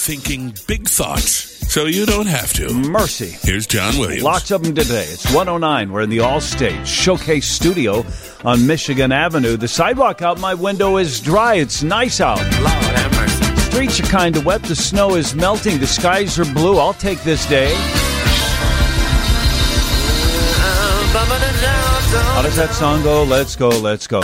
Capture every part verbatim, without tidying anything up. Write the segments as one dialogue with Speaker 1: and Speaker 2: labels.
Speaker 1: thinking big thoughts so you don't have to.
Speaker 2: Mercy.
Speaker 1: Here's John Williams.
Speaker 2: Lots of them today. It's one oh nine. We're in the Allstate Showcase Studio on Michigan Avenue. The sidewalk out my window is dry. It's nice out.
Speaker 1: Lord have mercy.
Speaker 2: Streets are kind of wet. The snow is melting. The skies are blue. I'll take this day. How does that song go? Let's go, let's go.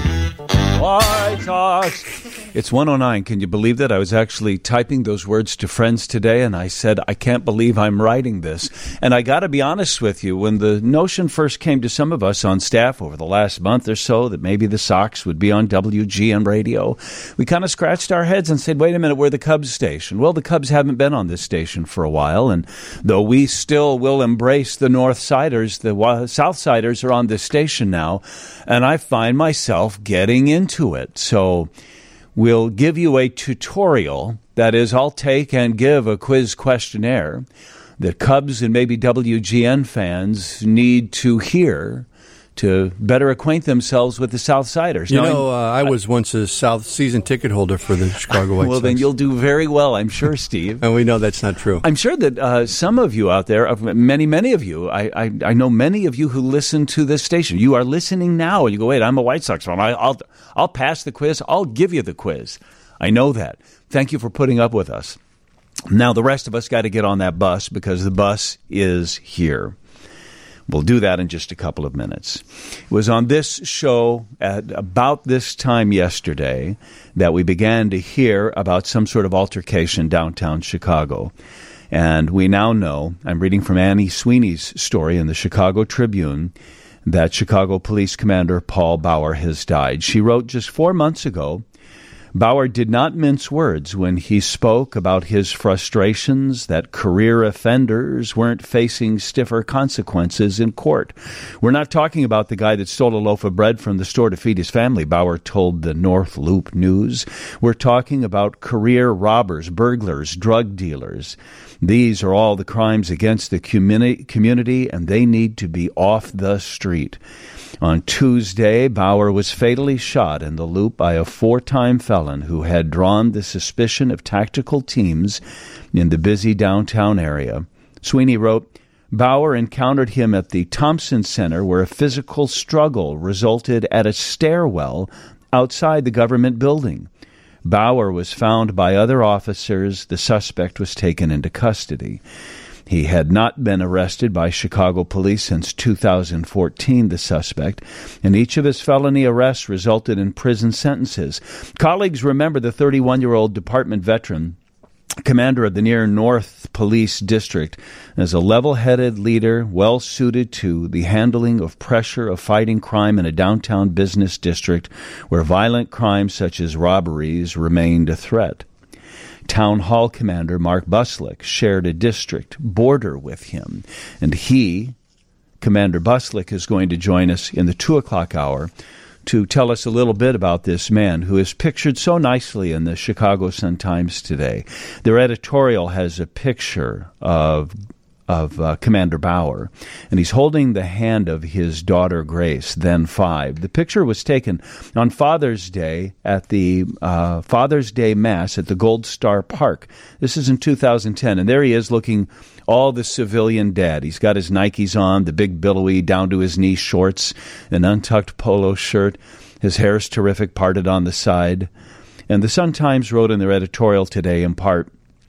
Speaker 2: White Sox. It's one oh nine. Can you believe that? I was actually typing those words to friends today, and I said, I can't believe I'm writing this. And I got to be honest with you, when the notion first came to some of us on staff over the last month or so that maybe the Sox would be on W G N radio, we kind of scratched our heads and said, wait a minute, we're the Cubs station. Well, the Cubs haven't been on this station for a while, and though we still will embrace the North Siders, the South Siders are on this station now, and I find myself getting into it. So we'll give you a tutorial. That is, I'll take and give a quiz questionnaire that Cubs and maybe W G N fans need to hear to better acquaint themselves with the South Siders.
Speaker 3: You
Speaker 2: now,
Speaker 3: know, uh, I was once a South season ticket holder for the Chicago White
Speaker 2: well,
Speaker 3: Sox.
Speaker 2: then you'll do very well, I'm sure, Steve.
Speaker 3: And we know that's not true.
Speaker 2: I'm sure that uh, some of you out there, many, many of you, I, I, I know many of you who listen to this station. You are listening now, and you go, wait, I'm a White Sox fan. I, I'll, I'll pass the quiz. I'll give you the quiz. I know that. Thank you for putting up with us. Now, the rest of us got to get on that bus because the bus is here. We'll do that in just a couple of minutes. It was on this show at about this time yesterday that we began to hear about some sort of altercation downtown Chicago. And we now know, I'm reading from Annie Sweeney's story in the Chicago Tribune, that Chicago Police Commander Paul Bauer has died. She wrote just four months ago, Bauer did not mince words when he spoke about his frustrations that career offenders weren't facing stiffer consequences in court. We're not talking about the guy that stole a loaf of bread from the store to feed his family, Bauer told the North Loop News. We're talking about career robbers, burglars, drug dealers. These are all the crimes against the communi- community, and they need to be off the street. On Tuesday, Bauer was fatally shot in the Loop by a four-time felon who had drawn the suspicion of tactical teams in the busy downtown area. Sweeney wrote, Bauer encountered him at the Thompson Center, where a physical struggle resulted at a stairwell outside the government building. Bauer was found by other officers. The suspect was taken into custody. He had not been arrested by Chicago police since two thousand fourteen, the suspect, and each of his felony arrests resulted in prison sentences. Colleagues remember the thirty-one-year-old department veteran, commander of the Near North Police District, as a level-headed leader well-suited to the handling of pressure of fighting crime in a downtown business district where violent crimes such as robberies remained a threat. Town Hall Commander Mark Buslick shared a district border with him, and he, Commander Buslick, is going to join us in the two o'clock hour to tell us a little bit about this man who is pictured so nicely in the Chicago Sun-Times today. Their editorial has a picture of of uh, Commander Bauer, and he's holding the hand of his daughter Grace, then five. The picture was taken on Father's Day at the uh, Father's Day Mass at the Gold Star Park. This is in two thousand ten, and there he is looking all the civilian dad. He's got his Nikes on, the big billowy down-to-his-knee shorts, an untucked polo shirt. His hair's terrific, parted on the side. And the Sun-Times wrote in their editorial today, in part,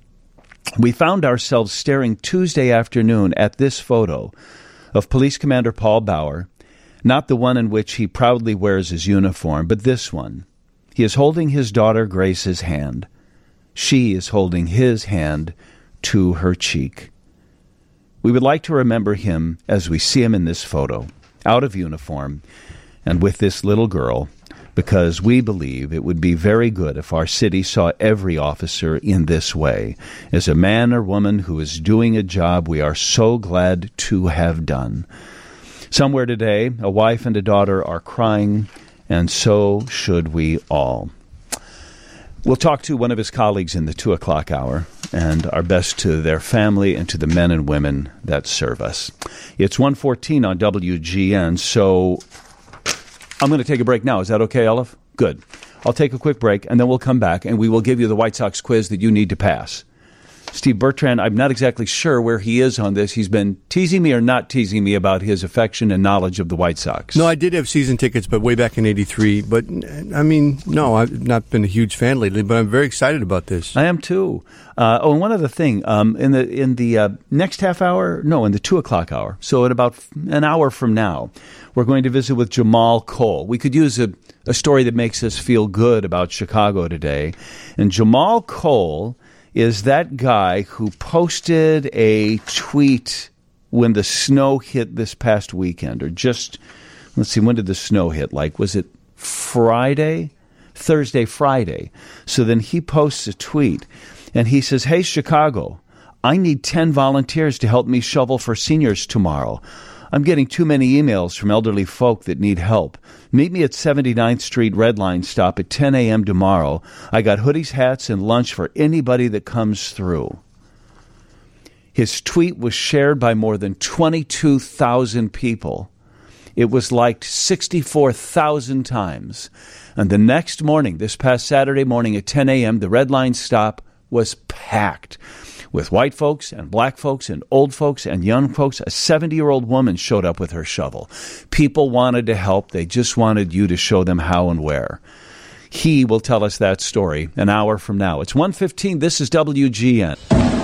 Speaker 2: we found ourselves staring Tuesday afternoon at this photo of Police Commander Paul Bauer, not the one in which he proudly wears his uniform, but this one. He is holding his daughter Grace's hand. She is holding his hand to her cheek. We would like to remember him as we see him in this photo, out of uniform, and with this little girl, because we believe it would be very good if our city saw every officer in this way, as a man or woman who is doing a job we are so glad to have done. Somewhere today, a wife and a daughter are crying, and so should we all. We'll talk to one of his colleagues in the two o'clock hour, and our best to their family and to the men and women that serve us. It's one fourteen on W G N, so I'm going to take a break now. Is that okay, Olive? Good. I'll take a quick break, and then we'll come back, and we will give you the White Sox quiz that you need to pass. Steve Bertrand, I'm not exactly sure where he is on this. He's been teasing me or not teasing me about his affection and knowledge of the White Sox.
Speaker 3: No, I did have season tickets, but way back in eighty-three. But, I mean, no, I've not been a huge fan lately, but I'm very excited about this.
Speaker 2: I am too. Uh, oh, and one other thing. Um, in the in the uh, next half hour, no, in the two o'clock hour, so in about an hour from now, we're going to visit with Jamal Cole. We could use a, a story that makes us feel good about Chicago today. And Jamal Cole is that guy who posted a tweet when the snow hit this past weekend, or just, let's see, when did the snow hit? Like, was it Friday? Thursday, Friday. So then he posts a tweet, and he says, "Hey, Chicago, I need ten volunteers to help me shovel for seniors tomorrow. I'm getting too many emails from elderly folk that need help. Meet me at seventy-ninth Street Red Line stop at ten a.m. tomorrow. I got hoodies, hats, and lunch for anybody that comes through." His tweet was shared by more than twenty-two thousand people. It was liked sixty-four thousand times. And the next morning, this past Saturday morning at ten a.m., the Red Line stop was packed with white folks and black folks and old folks and young folks. A seventy-year-old woman showed up with her shovel. People wanted to help. They just wanted you to show them how and where. He will tell us that story an hour from now. It's one fifteen. This is W G N.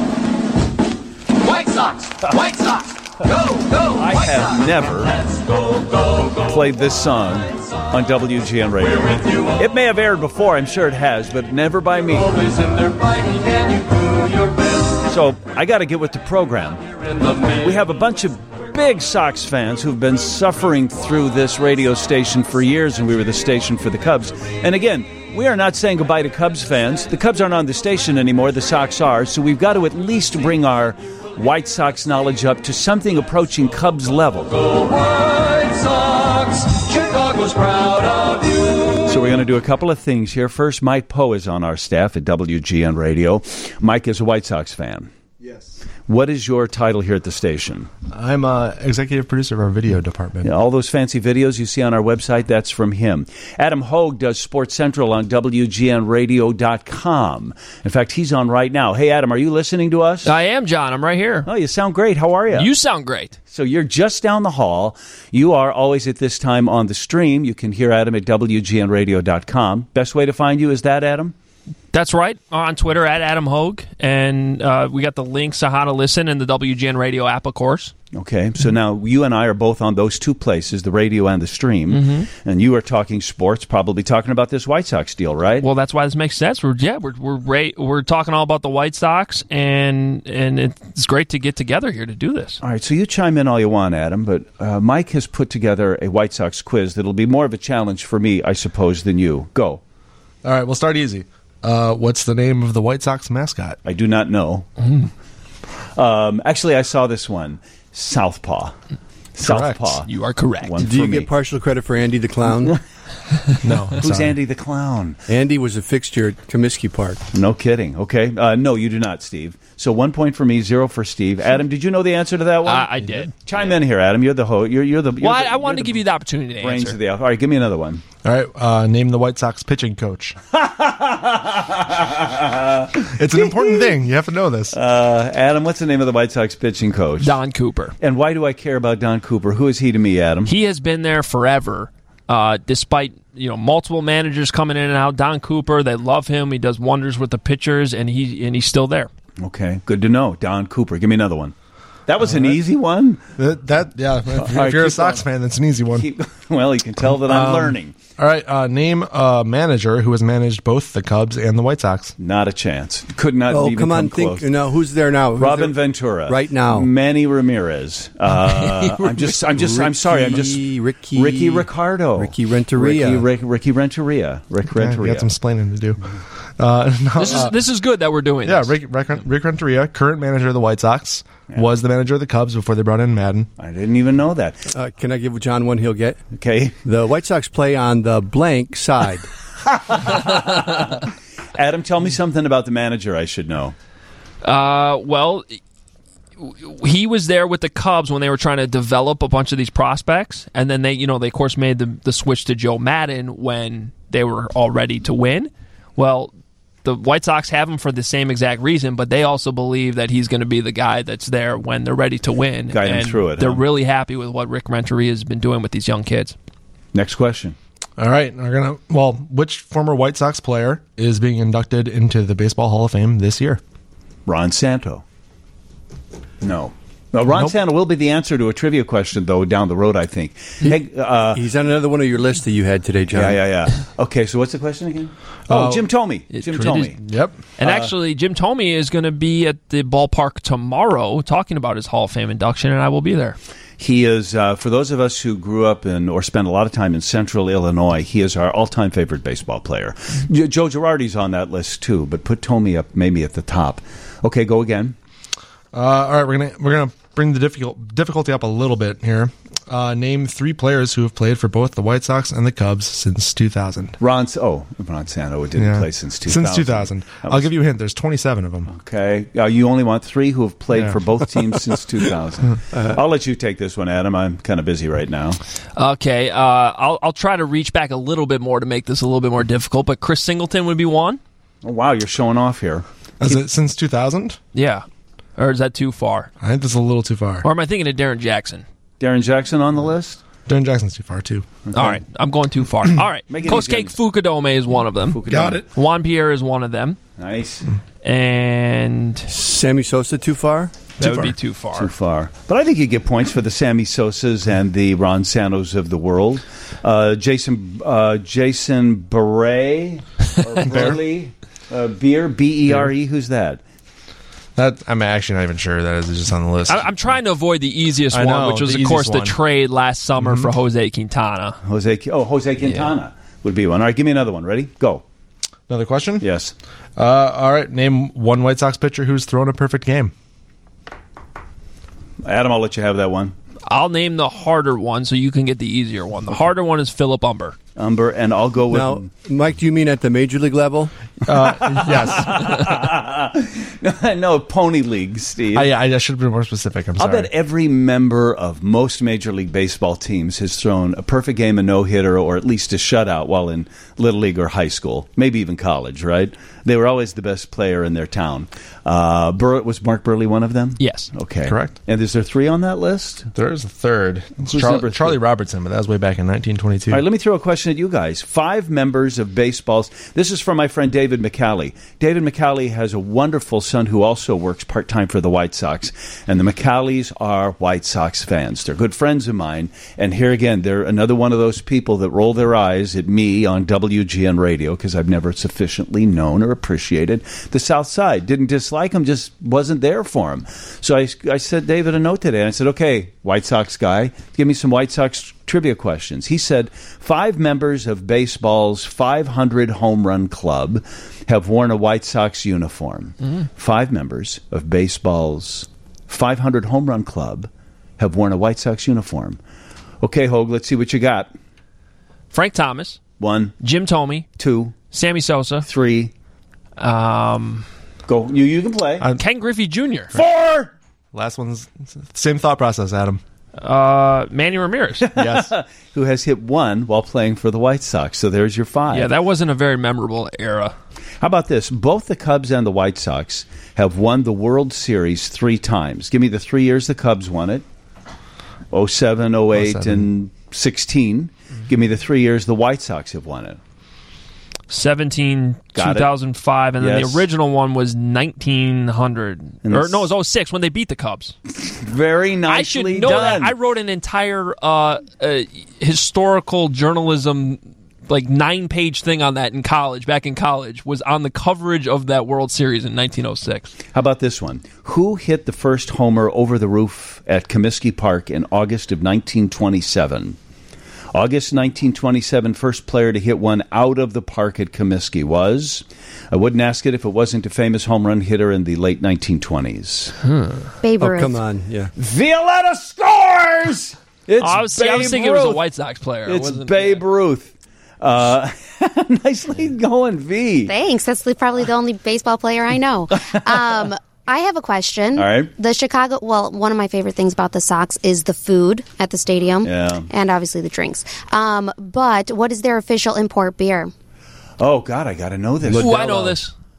Speaker 4: White Sox! White Sox! Go, go!
Speaker 2: I
Speaker 4: White
Speaker 2: have
Speaker 4: Sox.
Speaker 2: never
Speaker 4: Go, go, go.
Speaker 2: played this song on W G N Radio. It may have aired before, I'm sure it has, but never by me.
Speaker 4: Always in there fighting, can you do your best?
Speaker 2: So I got to get with the program.
Speaker 4: In the middle.
Speaker 2: We have a bunch of big Sox fans who've been suffering through this radio station for years, and we were the station for the Cubs. And again, we are not saying goodbye to Cubs fans. The Cubs aren't on the station anymore. The Sox are. So we've got to at least bring our White Sox knowledge up to something approaching Cubs level.
Speaker 4: Go White Sox! Chicago's proud of you.
Speaker 2: So we're going to do a couple of things here. First, Mike Poe is on our staff at W G N Radio. Mike is a White Sox fan.
Speaker 5: Yes.
Speaker 2: What is your title here at the station?
Speaker 5: I'm uh, executive producer of our video department.
Speaker 2: Yeah, all those fancy videos you see on our website, that's from him. Adam Hogue does Sports Central on W G N radio dot com. In fact, he's on right now. Hey, Adam, are you listening to us?
Speaker 6: I am, John. I'm right here.
Speaker 2: Oh, you sound great. How are you?
Speaker 6: You sound great.
Speaker 2: So you're just down the hall. You are always at this time on the stream. You can hear Adam at W G N radio dot com. Best way to find you is that, Adam?
Speaker 6: That's right. On Twitter, at Adam Hogue. And uh, we got the links on how to listen in the W G N Radio app, of course.
Speaker 2: Okay, so now you and I are both on those two places, the radio and the stream, mm-hmm. and you are talking sports, probably talking about this White Sox deal, right?
Speaker 6: Well, that's why this makes sense. We're yeah, we're we're ra- we're talking all about the White Sox, and and it's great to get together here to do this.
Speaker 2: All right, so you chime in all you want, Adam, but uh, Mike has put together a White Sox quiz that'll be more of a challenge for me, I suppose, than you. Go.
Speaker 5: All right, we'll start easy. Uh, what's the name of the White Sox mascot?
Speaker 2: I do not know. Mm. Um, actually, I saw this one. Southpaw. Southpaw.
Speaker 6: You are correct.
Speaker 2: One
Speaker 3: Do you
Speaker 2: for me.
Speaker 3: get partial credit for Andy the Clown?
Speaker 5: No.
Speaker 2: Who's
Speaker 5: sorry.
Speaker 2: Andy the Clown?
Speaker 3: Andy was a fixture at Comiskey Park.
Speaker 2: No kidding. Okay. Uh, no, you do not, Steve. So one point for me, zero for Steve. Adam, did you know the answer to that one?
Speaker 6: Uh, I did.
Speaker 2: Chime in here, Adam. You're the host. You're, you're the. You're
Speaker 6: Well, I,
Speaker 2: the,
Speaker 6: I wanted
Speaker 2: you're
Speaker 6: to give you the opportunity to
Speaker 2: brains
Speaker 6: answer.
Speaker 2: of the. All right, give me another one.
Speaker 5: All right, uh, name the White Sox pitching coach. It's an important thing. You have to know this.
Speaker 2: Uh, Adam, what's the name of the White Sox pitching coach?
Speaker 6: Don Cooper.
Speaker 2: And why do I care about Don Cooper? Who is he to me, Adam?
Speaker 6: He has been there forever, uh, despite you know multiple managers coming in and out. Don Cooper, they love him. He does wonders with the pitchers, and he and he's still there.
Speaker 2: Okay, good to know. Don Cooper. Give me another one. That was an
Speaker 5: right.
Speaker 2: easy one.
Speaker 5: That, that yeah. If, if
Speaker 2: right,
Speaker 5: you're a
Speaker 2: keep
Speaker 5: Sox
Speaker 2: going.
Speaker 5: fan, that's an easy one.
Speaker 2: Keep, well, you can tell that I'm
Speaker 5: Um,
Speaker 2: learning.
Speaker 5: All right, uh, name a manager who has managed both the Cubs and the White Sox.
Speaker 2: Not a chance. Could not
Speaker 3: Oh,
Speaker 2: even
Speaker 3: come on,
Speaker 2: close.
Speaker 3: think. No, who's there now? Who's
Speaker 2: Robin
Speaker 3: there?
Speaker 2: Ventura.
Speaker 3: Right now.
Speaker 2: Manny Ramirez. Uh, I'm just, I'm just, I'm sorry. I'm just
Speaker 3: Ricky-
Speaker 2: Ricky Ricardo.
Speaker 3: Ricky Renteria.
Speaker 2: Ricky, Rick, Ricky Renteria. Rick
Speaker 5: Okay, we
Speaker 2: Renteria.
Speaker 5: got some splaining to do. Uh, no,
Speaker 6: This is
Speaker 5: uh,
Speaker 6: this is good that we're doing.
Speaker 5: yeah,
Speaker 6: this.
Speaker 5: Rick, Rick, Rick Renteria, current manager of the White Sox, was the manager of the Cubs before they brought in Madden.
Speaker 2: I didn't even know that.
Speaker 3: Uh, can I give John one he'll get?
Speaker 2: Okay.
Speaker 3: The White Sox play on the blank side.
Speaker 2: Adam, tell me something about the manager I should know.
Speaker 6: Uh, well, he was there with the Cubs when they were trying to develop a bunch of these prospects, and then they, you know, they of course made the the switch to Joe Madden when they were all ready to win. Well, the White Sox have him for the same exact reason, but they also believe that he's going to be the guy that's there when they're ready to win.
Speaker 2: Guide them
Speaker 6: and
Speaker 2: through it,
Speaker 6: They're
Speaker 2: huh?
Speaker 6: really happy with what Rick Renteria has been doing with these young kids.
Speaker 2: Next question.
Speaker 5: All right, we're gonna. Well, which former White Sox player is being inducted into the Baseball Hall of Fame this year?
Speaker 2: Ron Santo. No. No, Ron
Speaker 5: Nope.
Speaker 2: Santo will be the answer to a trivia question, though, down the road, I think. Hey, uh,
Speaker 3: He's on another one of your lists that you had today, John.
Speaker 2: yeah, yeah, yeah. Okay, so what's the question again? Oh,
Speaker 5: Uh,
Speaker 2: Jim Tomey.
Speaker 6: it-
Speaker 2: Jim
Speaker 6: it
Speaker 2: Tomey.
Speaker 5: Yep.
Speaker 6: And actually, Jim Tomey is going to be at the ballpark tomorrow talking about his Hall of Fame induction, and I will be there.
Speaker 2: He is, uh, for those of us who grew up in or spent a lot of time in central Illinois, he is our all-time favorite baseball player. J- Joe Girardi's on that list, too, but put Tomey up maybe at the top. Okay, go again.
Speaker 5: Uh, all right, we're gonna we're gonna bring the difficult difficulty up a little bit here. Uh, name three players who have played for both the White Sox and the Cubs since two thousand.
Speaker 2: Ron, oh, Ron Santo didn't
Speaker 5: Yeah.
Speaker 2: play since two thousand.
Speaker 5: Since two thousand.
Speaker 2: That
Speaker 5: I'll
Speaker 2: was-
Speaker 5: give you a hint. There's twenty-seven of them.
Speaker 2: Okay. Uh, you only want three who have played
Speaker 5: Yeah.
Speaker 2: for both teams since two thousand. I'll let you take this one, Adam. I'm kind of busy right now.
Speaker 6: Okay, uh, I'll, I'll try to reach back a little bit more to make this a little bit more difficult, but Chris Singleton would be one.
Speaker 2: Oh, wow, you're showing off here.
Speaker 5: Is it since two thousand?
Speaker 6: Yeah. Or is that too far?
Speaker 5: I think that's a little too far.
Speaker 6: Or am I thinking of Darren Jackson?
Speaker 2: Darren Jackson on the list?
Speaker 5: Darren Jackson's too far, too.
Speaker 6: All right, I'm going too far. All right,
Speaker 2: Make it
Speaker 6: Kosuke
Speaker 2: easy.
Speaker 6: Fukudome is one of them.
Speaker 5: Got it.
Speaker 6: Juan Pierre is one of them.
Speaker 2: Nice.
Speaker 6: And
Speaker 3: Sammy Sosa too far?
Speaker 6: that would be too far.
Speaker 2: Too far. But I think you get points for the Sammy Sosas and the Ron Santos of the world. Uh, Jason uh, Jason Beret or Burley uh, Beer, B E R E. Who's that?
Speaker 5: That I'm actually not even sure that is just on the list.
Speaker 6: I, I'm trying to avoid the easiest
Speaker 5: I
Speaker 6: one,
Speaker 5: know,
Speaker 6: which was,
Speaker 5: the
Speaker 6: of course,
Speaker 5: easiest
Speaker 6: the
Speaker 5: one.
Speaker 6: trade last summer for Jose Quintana.
Speaker 2: Jose. Oh, Jose Quintana would be one. All right, give me another one. Ready? Go.
Speaker 5: Another question?
Speaker 2: Yes.
Speaker 5: Uh, all right. Name one White Sox pitcher who's thrown a perfect game.
Speaker 2: Adam, I'll let you have that one.
Speaker 6: I'll name the harder one so you can get the easier one. The harder one is Philip Umber.
Speaker 2: Umber, and I'll go with.
Speaker 3: Now, Mike, do you mean at the major league level?
Speaker 5: Uh, yes.
Speaker 2: no, Pony League, Steve.
Speaker 5: I, I should have been more specific. I'm
Speaker 2: I'll
Speaker 5: sorry.
Speaker 2: bet every member of most Major League Baseball teams has thrown a perfect game, a no-hitter, or at least a shutout while in Little League or high school, maybe even college, right? They were always the best player in their town. Uh, Bur- was Mark Burley one of them?
Speaker 6: Yes.
Speaker 2: Okay.
Speaker 5: Correct.
Speaker 2: And is there three on that list?
Speaker 5: There is a third. It's
Speaker 2: Who's
Speaker 5: Char-
Speaker 2: number three?
Speaker 5: Charlie Robertson, but that was way back in nineteen twenty-two.
Speaker 2: All right, let me throw a question at you guys. Five members of baseball's. This is from my friend David McCallie. David McCallie has a wonderful son who also works part-time for the White Sox. And the McCallies are White Sox fans. They're good friends of mine. And here again, they're another one of those people that roll their eyes at me on W G N radio because I've never sufficiently known or appreciated the South Side. Didn't dislike them, just wasn't there for them. So I, I sent David a note today, and I said, okay, White Sox guy, give me some White Sox trivia questions. He said, five members of baseball's five hundred home run club have worn a White Sox uniform. Mm-hmm. Five members of baseball's five hundred home run club have worn a White Sox uniform. Okay, Hogue, let's see what you got.
Speaker 6: Frank Thomas,
Speaker 2: One,
Speaker 6: Jim Tomey,
Speaker 2: two,
Speaker 6: Sammy Sosa,
Speaker 2: three.
Speaker 6: um,
Speaker 2: Go. You, you can play.
Speaker 5: Uh,
Speaker 6: Ken Griffey Junior,
Speaker 2: Four.
Speaker 5: Last one's same thought process, Adam.
Speaker 6: uh, Manny Ramirez.
Speaker 5: Yes.
Speaker 2: Who has hit one while playing for the White Sox. So there's your five.
Speaker 6: Yeah, that wasn't a very memorable era.
Speaker 2: How about this? Both the Cubs and the White Sox have won the World Series three times. Give me the three years the Cubs won it. oh seven, oh eight,
Speaker 5: oh seven.
Speaker 2: and sixteen. Mm-hmm. Give me the three years the White Sox have won it.
Speaker 6: seventeen,
Speaker 2: Got it.
Speaker 6: two thousand five, and then
Speaker 2: Yes.
Speaker 6: the original one was nineteen hundred.
Speaker 2: And
Speaker 6: Or
Speaker 2: it's-
Speaker 6: no, it was oh six when they beat the Cubs.
Speaker 2: Very
Speaker 6: I should
Speaker 2: nicely
Speaker 6: know
Speaker 2: done.
Speaker 6: that. I wrote an entire uh, uh, historical journalism, like nine-page thing on that in college, back in college, was on the coverage of that World Series in nineteen oh six.
Speaker 2: How about this one? Who hit the first homer over the roof at Comiskey Park in August of nineteen twenty-seven? August nineteen twenty-seven, first player to hit one out of the park at Comiskey was, I wouldn't ask it if it wasn't a famous home run hitter in the late nineteen twenties.
Speaker 7: Babe
Speaker 3: Oh,
Speaker 7: Ruth.
Speaker 3: come on. Yeah.
Speaker 2: Violetta scores! It's
Speaker 6: Oh, I was, see, I was
Speaker 2: Babe
Speaker 6: thinking it was a
Speaker 2: Ruth.
Speaker 6: White Sox player. I
Speaker 2: It's
Speaker 6: wasn't-
Speaker 2: Babe Ruth. Uh, nicely going, V.
Speaker 7: Thanks. That's the- probably the only baseball player I know. Um, I have a question.
Speaker 2: All right.
Speaker 7: The Chicago, well, one of my favorite things about the Sox is the food at the stadium.
Speaker 2: Yeah.
Speaker 7: And obviously the drinks. Um, but what is their official import beer?
Speaker 2: Oh, God, I got to know this.
Speaker 6: Ooh, I know this.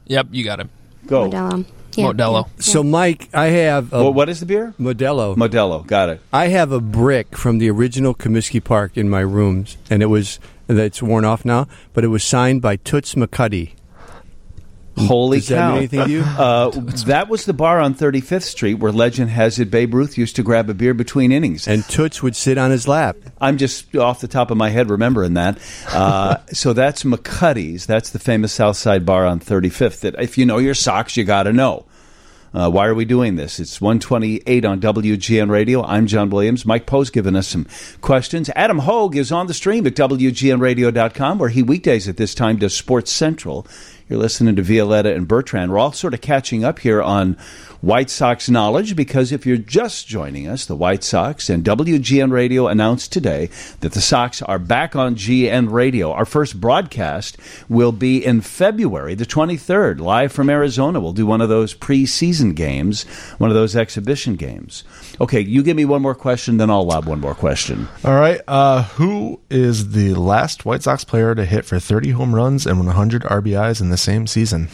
Speaker 6: Yep, you got him.
Speaker 2: Go.
Speaker 7: Modelo. Yeah,
Speaker 6: Modelo.
Speaker 7: yeah.
Speaker 3: So, Mike, I have a
Speaker 2: Well, what is the beer?
Speaker 3: Modelo.
Speaker 2: Modelo. Got it.
Speaker 3: I have a brick from the original Comiskey Park in my rooms, and it was that's worn off now, but it was signed by Toots McCuddy.
Speaker 2: Holy
Speaker 3: Does that
Speaker 2: cow.
Speaker 3: mean anything to you?
Speaker 2: Uh, that was the bar on thirty-fifth Street where legend has it Babe Ruth used to grab a beer between innings.
Speaker 3: And Toots would sit on his lap.
Speaker 2: I'm just off the top of my head remembering that. Uh, so that's McCuddy's. That's the famous South Side bar on thirty-fifth that if you know your Sox, you got to know. Uh, why are we doing this? It's one twenty-eight on W G N Radio. I'm John Williams. Mike Poe's giving us some questions. Adam Hogue is on the stream at W G N radio dot com, where he weekdays at this time does Sports Central. You're listening to Violetta and Bertrand. We're all sort of catching up here on White Sox knowledge because if you're just joining us, the White Sox and W G N Radio announced today that the Sox are back on G N Radio. Our first broadcast will be in February the twenty-third, live from Arizona. We'll do one of those preseason games, one of those exhibition games. Okay, you give me one more question, then I'll lob one more question.
Speaker 5: All right. Uh, who is the last White Sox player to hit for thirty home runs and one hundred R B Is in the same season?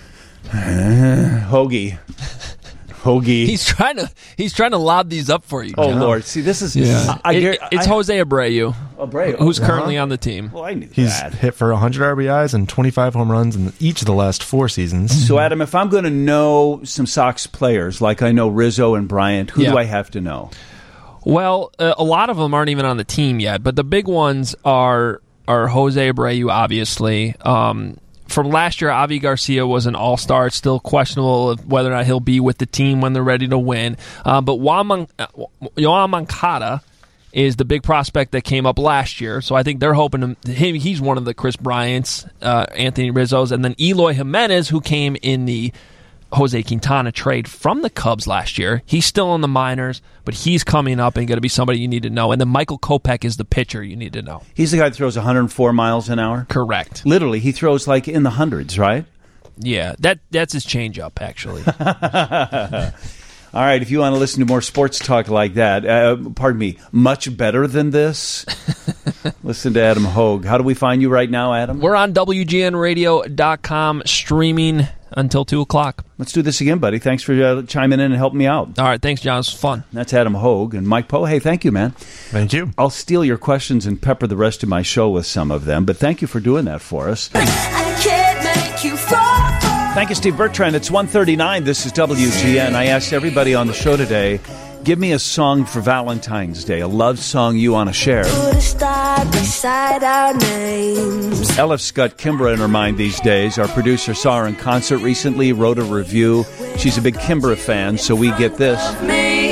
Speaker 2: Hoagie. Hoagie.
Speaker 6: He's trying to he's trying to lob these up for you.
Speaker 2: Oh,
Speaker 6: John.
Speaker 2: Lord. See, this is...
Speaker 6: Yeah.
Speaker 2: I, I,
Speaker 6: It-
Speaker 2: I,
Speaker 6: it's
Speaker 2: I,
Speaker 6: Jose Abreu,
Speaker 2: Abreu.
Speaker 6: who's
Speaker 2: Uh-huh.
Speaker 6: currently on the team.
Speaker 2: Well, I knew
Speaker 5: He's
Speaker 2: that.
Speaker 5: hit for one hundred R B Is and twenty-five home runs in each of the last four seasons.
Speaker 2: So, Adam, if I'm going to know some Sox players, like I know Rizzo and Bryant, who
Speaker 6: Yeah.
Speaker 2: do I have to know?
Speaker 6: Well, uh, a lot of them aren't even on the team yet, but the big ones are are Jose Abreu, obviously. Um, from last year, Avi Garcia was an all-star. It's still questionable of whether or not he'll be with the team when they're ready to win. Uh, but Juan, Mon- uh, Yoan Moncada is the big prospect that came up last year. So I think they're hoping to, him. He's one of the Chris Bryants, uh, Anthony Rizzo's, and then Eloy Jimenez, who came in the Jose Quintana trade from the Cubs last year. He's still in the minors, but he's coming up and going to be somebody you need to know. And then Michael Kopech is the pitcher you need to know.
Speaker 2: He's the guy that throws one hundred four miles an hour?
Speaker 6: Correct.
Speaker 2: Literally, he throws like in the hundreds, right?
Speaker 6: Yeah, that that's his changeup, actually.
Speaker 2: All right, if you want to listen to more sports talk like that, uh, pardon me, much better than this, listen to Adam Hogue. How do we find you right now, Adam?
Speaker 6: We're on W G N radio dot com streaming until two o'clock.
Speaker 2: Let's do this again, buddy. Thanks for uh, chiming in and helping me out.
Speaker 6: All right, thanks, John. It was fun.
Speaker 2: That's Adam Hogue. And Mike Poe, hey, thank you, man.
Speaker 5: Thank you.
Speaker 2: I'll steal your questions and pepper the rest of my show with some of them, but thank you for doing that for us.
Speaker 8: I can't make you fall.
Speaker 2: Thank you, Steve Bertrand. It's one thirty-nine. This is W G N. I asked everybody on the show today, give me a song for Valentine's Day, a love song you want to share.
Speaker 8: Put a star beside our names.
Speaker 2: Elif's got Kimbra in her mind these days. Our producer saw her in concert recently, wrote a review. She's a big Kimbra fan, so we get this.
Speaker 8: Me.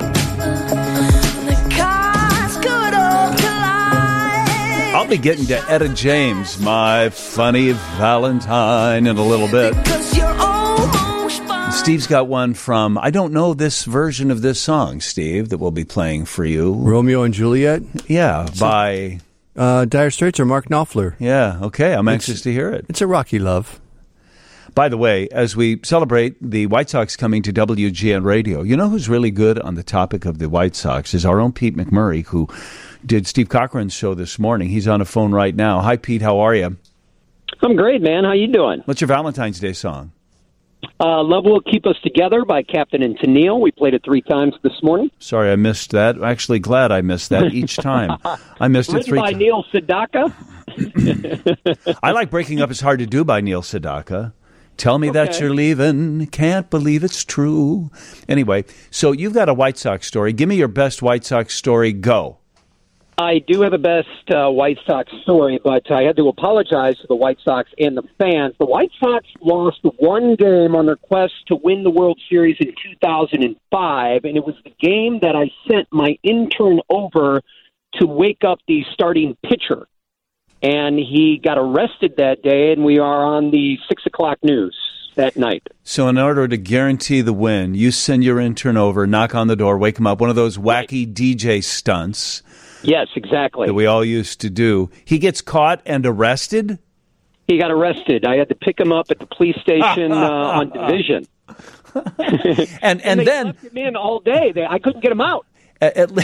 Speaker 8: The cars could all collide.
Speaker 2: I'll be getting to Etta James, My Funny Valentine, in a little bit.
Speaker 8: Because you're almost fine.
Speaker 2: Steve's got one from, I don't know this version of this song, Steve, that we'll be playing for you.
Speaker 3: Romeo and Juliet,
Speaker 2: Yeah, by,
Speaker 3: uh, Dire Straits or Mark Knopfler.
Speaker 2: yeah, okay, I'm anxious to hear it.
Speaker 3: It's a rocky love.
Speaker 2: By the way, as we celebrate the White Sox coming to W G N Radio, you know who's really good on the topic of the White Sox is our own Pete McMurray, who did Steve Cochran's show this morning. He's on a phone right now. Hi, Pete. How are you?
Speaker 9: I'm great, man. How you doing?
Speaker 2: What's your Valentine's Day song?
Speaker 9: Uh, Love Will Keep Us Together by Captain and Tennille. We played it three times this morning.
Speaker 2: Sorry, I missed that. I'm actually glad I missed that each time. I missed it
Speaker 9: Written
Speaker 2: three
Speaker 9: by
Speaker 2: times.
Speaker 9: Neil Sedaka.
Speaker 2: I like Breaking Up Is Hard to Do by Neil Sedaka. Tell me that
Speaker 9: Okay.
Speaker 2: you're leaving. Can't believe it's true. Anyway, so you've got a White Sox story. Give me your best White Sox story. Go.
Speaker 9: I do have a best uh, White Sox story, but I had to apologize to the White Sox and the fans. The White Sox lost one game on their quest to win the World Series in two thousand five, and it was the game that I sent my intern over to wake up the starting pitcher. And he got arrested that day, and we are on the six o'clock news that night.
Speaker 2: So in order to guarantee the win, you send your intern over, knock on the door, wake him up, one of those wacky D J stunts
Speaker 9: Yes, exactly.
Speaker 2: that we all used to do. He gets caught and arrested?
Speaker 9: He got arrested. I had to pick him up at the police station uh, on Division.
Speaker 2: And and
Speaker 9: they
Speaker 2: then
Speaker 9: left him in all day. They, I couldn't get him out.
Speaker 2: at, at,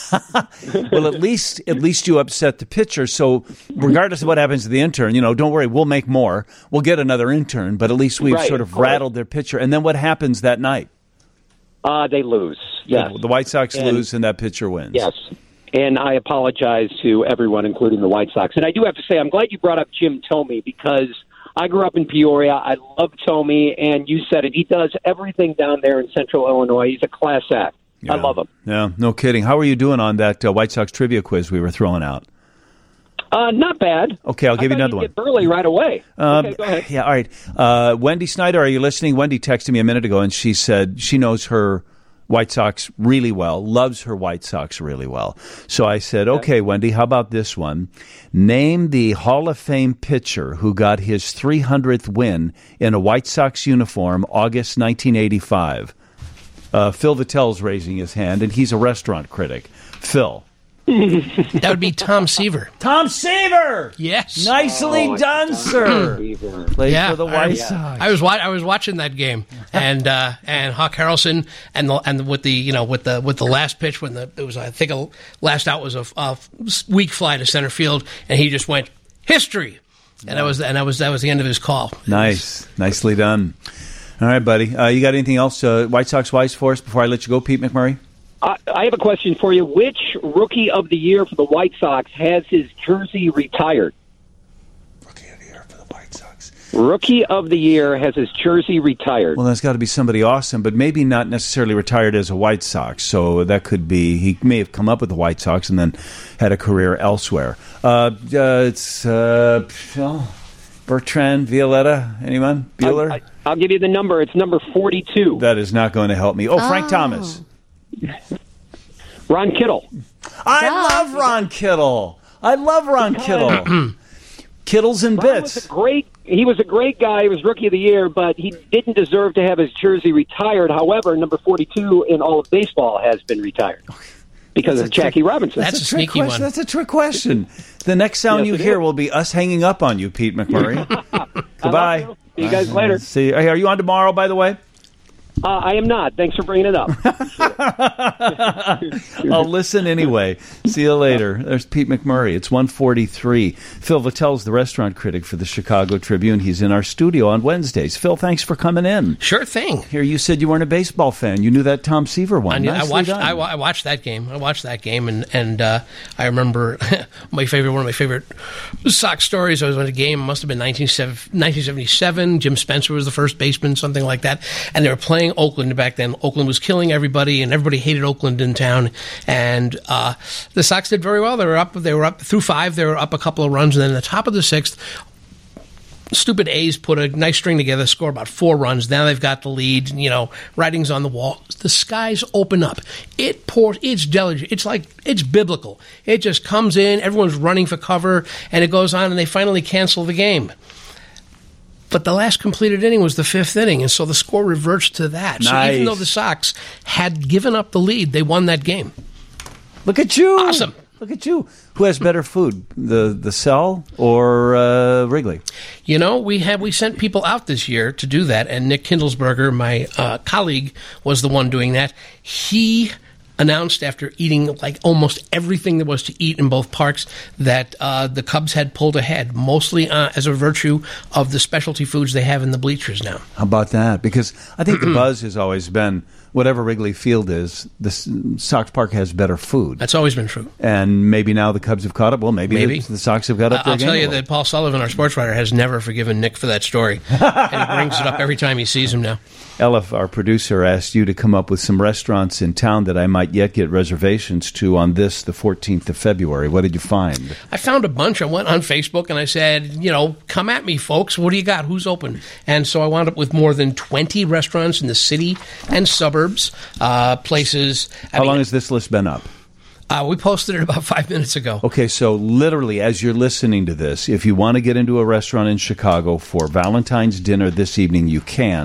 Speaker 2: Well, at least at least you upset the pitcher. So regardless of what happens to the intern, you know, don't worry, we'll make more. We'll get another intern, but at least we've
Speaker 9: Right,
Speaker 2: sort of
Speaker 9: of course.
Speaker 2: rattled their pitcher. And then what happens that night?
Speaker 9: Uh, they lose. Yes.
Speaker 2: The, the White Sox
Speaker 9: And-
Speaker 2: lose, and that pitcher wins.
Speaker 9: Yes. And I apologize to everyone, including the White Sox. And I do have to say, I'm glad you brought up Jim Thome because I grew up in Peoria. I love Thome, and you said it. He does everything down there in Central Illinois. He's a class act.
Speaker 2: Yeah.
Speaker 9: I love him.
Speaker 2: Yeah, no kidding. How are you doing on that uh, White Sox trivia quiz we were throwing out?
Speaker 9: Uh, not bad.
Speaker 2: Okay, I'll give
Speaker 9: I
Speaker 2: you
Speaker 9: thought
Speaker 2: another
Speaker 9: you'd
Speaker 2: one.
Speaker 9: Get Burley right away.
Speaker 2: Um,
Speaker 9: okay, go ahead.
Speaker 2: Yeah, all right. Uh, Wendy Snyder, are you listening? Wendy texted me a minute ago, and she said she knows her White Sox really well, loves her White Sox really well. So I said, okay, Wendy, how about this one? Name the Hall of Fame pitcher who got his three hundredth win in a White Sox uniform August nineteen eighty-five. Uh, Phil Vitel's raising his hand, and he's a restaurant critic. Phil.
Speaker 10: That would be Tom Seaver.
Speaker 2: Tom Seaver!
Speaker 10: Yes.
Speaker 2: Nicely
Speaker 9: Oh,
Speaker 2: done, sir. Played
Speaker 10: Yeah,
Speaker 2: for the
Speaker 10: I,
Speaker 2: White
Speaker 10: yeah.
Speaker 2: Sox.
Speaker 10: I was wa- I was watching that game, and uh, and Hawk Harrelson, and the, and with the you know with the with the last pitch when the it was I think a, last out was a, a weak fly to center field, and he just went history, and that was and that was that was the end of his call.
Speaker 2: Nice, nicely done. All right, buddy. Uh, you got anything else, uh, White Sox wise for us before I let you go, Pete McMurray?
Speaker 9: I, I have a question for you. Which Rookie of the Year for the White Sox has his jersey retired?
Speaker 1: Rookie of the Year for the White Sox.
Speaker 9: Rookie of the Year has his jersey retired.
Speaker 2: Well, that's got to be somebody awesome, but maybe not necessarily retired as a White Sox. So that could be he may have come up with the White Sox and then had a career elsewhere. Uh, uh, it's uh, well, Bertrand, Violetta, anyone? Bueller?
Speaker 9: I, I, I'll give you the number. It's number forty-two.
Speaker 2: That is not going to help me. Oh, Frank
Speaker 7: Oh.
Speaker 2: Thomas.
Speaker 9: Ron Kittle.
Speaker 2: I
Speaker 7: Duh.
Speaker 2: love Ron Kittle. I love Ron Kittle. Kittles and
Speaker 9: Ron was
Speaker 2: bits.
Speaker 9: a great. He was a great guy. He was Rookie of the Year, but he didn't deserve to have his jersey retired. However, number forty-two in all of baseball has been retired because of Jackie Robinson.
Speaker 10: That's a
Speaker 2: trick
Speaker 10: sneaky
Speaker 2: question.
Speaker 10: one.
Speaker 2: That's a trick question. The next sound
Speaker 9: Yes,
Speaker 2: you
Speaker 9: it
Speaker 2: hear
Speaker 9: is.
Speaker 2: will be us hanging up on you, Pete McMurray. Goodbye.
Speaker 9: you. See you guys later.
Speaker 2: See, hey, are you on tomorrow, by the way?
Speaker 9: Uh, I am not. Thanks for bringing it up.
Speaker 2: I'll listen anyway. See you later. There's Pete McMurray. It's one forty-three. Phil Vitel's the restaurant critic for the Chicago Tribune. He's in our studio on Wednesdays. Phil, thanks for coming in.
Speaker 10: Sure thing.
Speaker 2: Here, you said you weren't a baseball fan. You knew that Tom Seaver one.
Speaker 10: I, knew, I
Speaker 2: Nicely
Speaker 10: watched.
Speaker 2: done.
Speaker 10: I, wa- I watched that game. I watched that game, and and uh, I remember my favorite. One of my favorite Sox stories. I was at a game. It must have been nineteen seventy-seven. Jim Spencer was the first baseman, something like that. And they were playing Oakland back then. Oakland was killing everybody, and everybody hated Oakland in town. And uh, the Sox did very well. They were up. They were up through five. They were up a couple of runs, and then at the top of the sixth, stupid A's put a nice string together, score about four runs. Now they've got the lead, you know, writing's on the wall. The skies open up. It pours, it's deluge. It's like, it's biblical. It just comes in, everyone's running for cover, and it goes on, and they finally cancel the game. But the last completed inning was the fifth inning, and so the score reverts to that. So even
Speaker 2: Nice.
Speaker 10: though the Sox had given up the lead, they won that game.
Speaker 2: Look at you.
Speaker 10: Awesome.
Speaker 2: Look at you. Who has better food, the the Cell or uh, Wrigley?
Speaker 10: You know, we had we sent people out this year to do that, and Nick Kindlesberger, my uh, colleague, was the one doing that. He announced after eating like almost everything there was to eat in both parks that uh, the Cubs had pulled ahead, mostly uh, as a virtue of the specialty foods they have in the bleachers now.
Speaker 2: How about that? Because I think the buzz has always been whatever Wrigley Field is, the S- Sox Park has better food.
Speaker 10: That's always been true.
Speaker 2: And maybe now the Cubs have caught up. Well, maybe,
Speaker 10: Maybe.
Speaker 2: The, the Sox have got up
Speaker 10: Uh,
Speaker 2: their
Speaker 10: I'll
Speaker 2: game
Speaker 10: tell
Speaker 2: a
Speaker 10: you
Speaker 2: little.
Speaker 10: that Paul Sullivan, our sports writer, has never forgiven Nick for that story, and he brings it up every time he sees him now.
Speaker 2: Ella, our producer, asked you to come up with some restaurants in town that I might yet get reservations to on this, the fourteenth of February. What did you find?
Speaker 10: I found a bunch. I went on Facebook and I said, you know, come at me, folks. What do you got? Who's open? And so I wound up with more than twenty restaurants in the city and suburbs, uh, places. I
Speaker 2: How
Speaker 10: mean,
Speaker 2: long has this list been up?
Speaker 10: uh, we posted it about five minutes ago.
Speaker 2: Okay, so literally, as you're listening to this, if you want to get into a restaurant in Chicago for Valentine's dinner this evening, you can.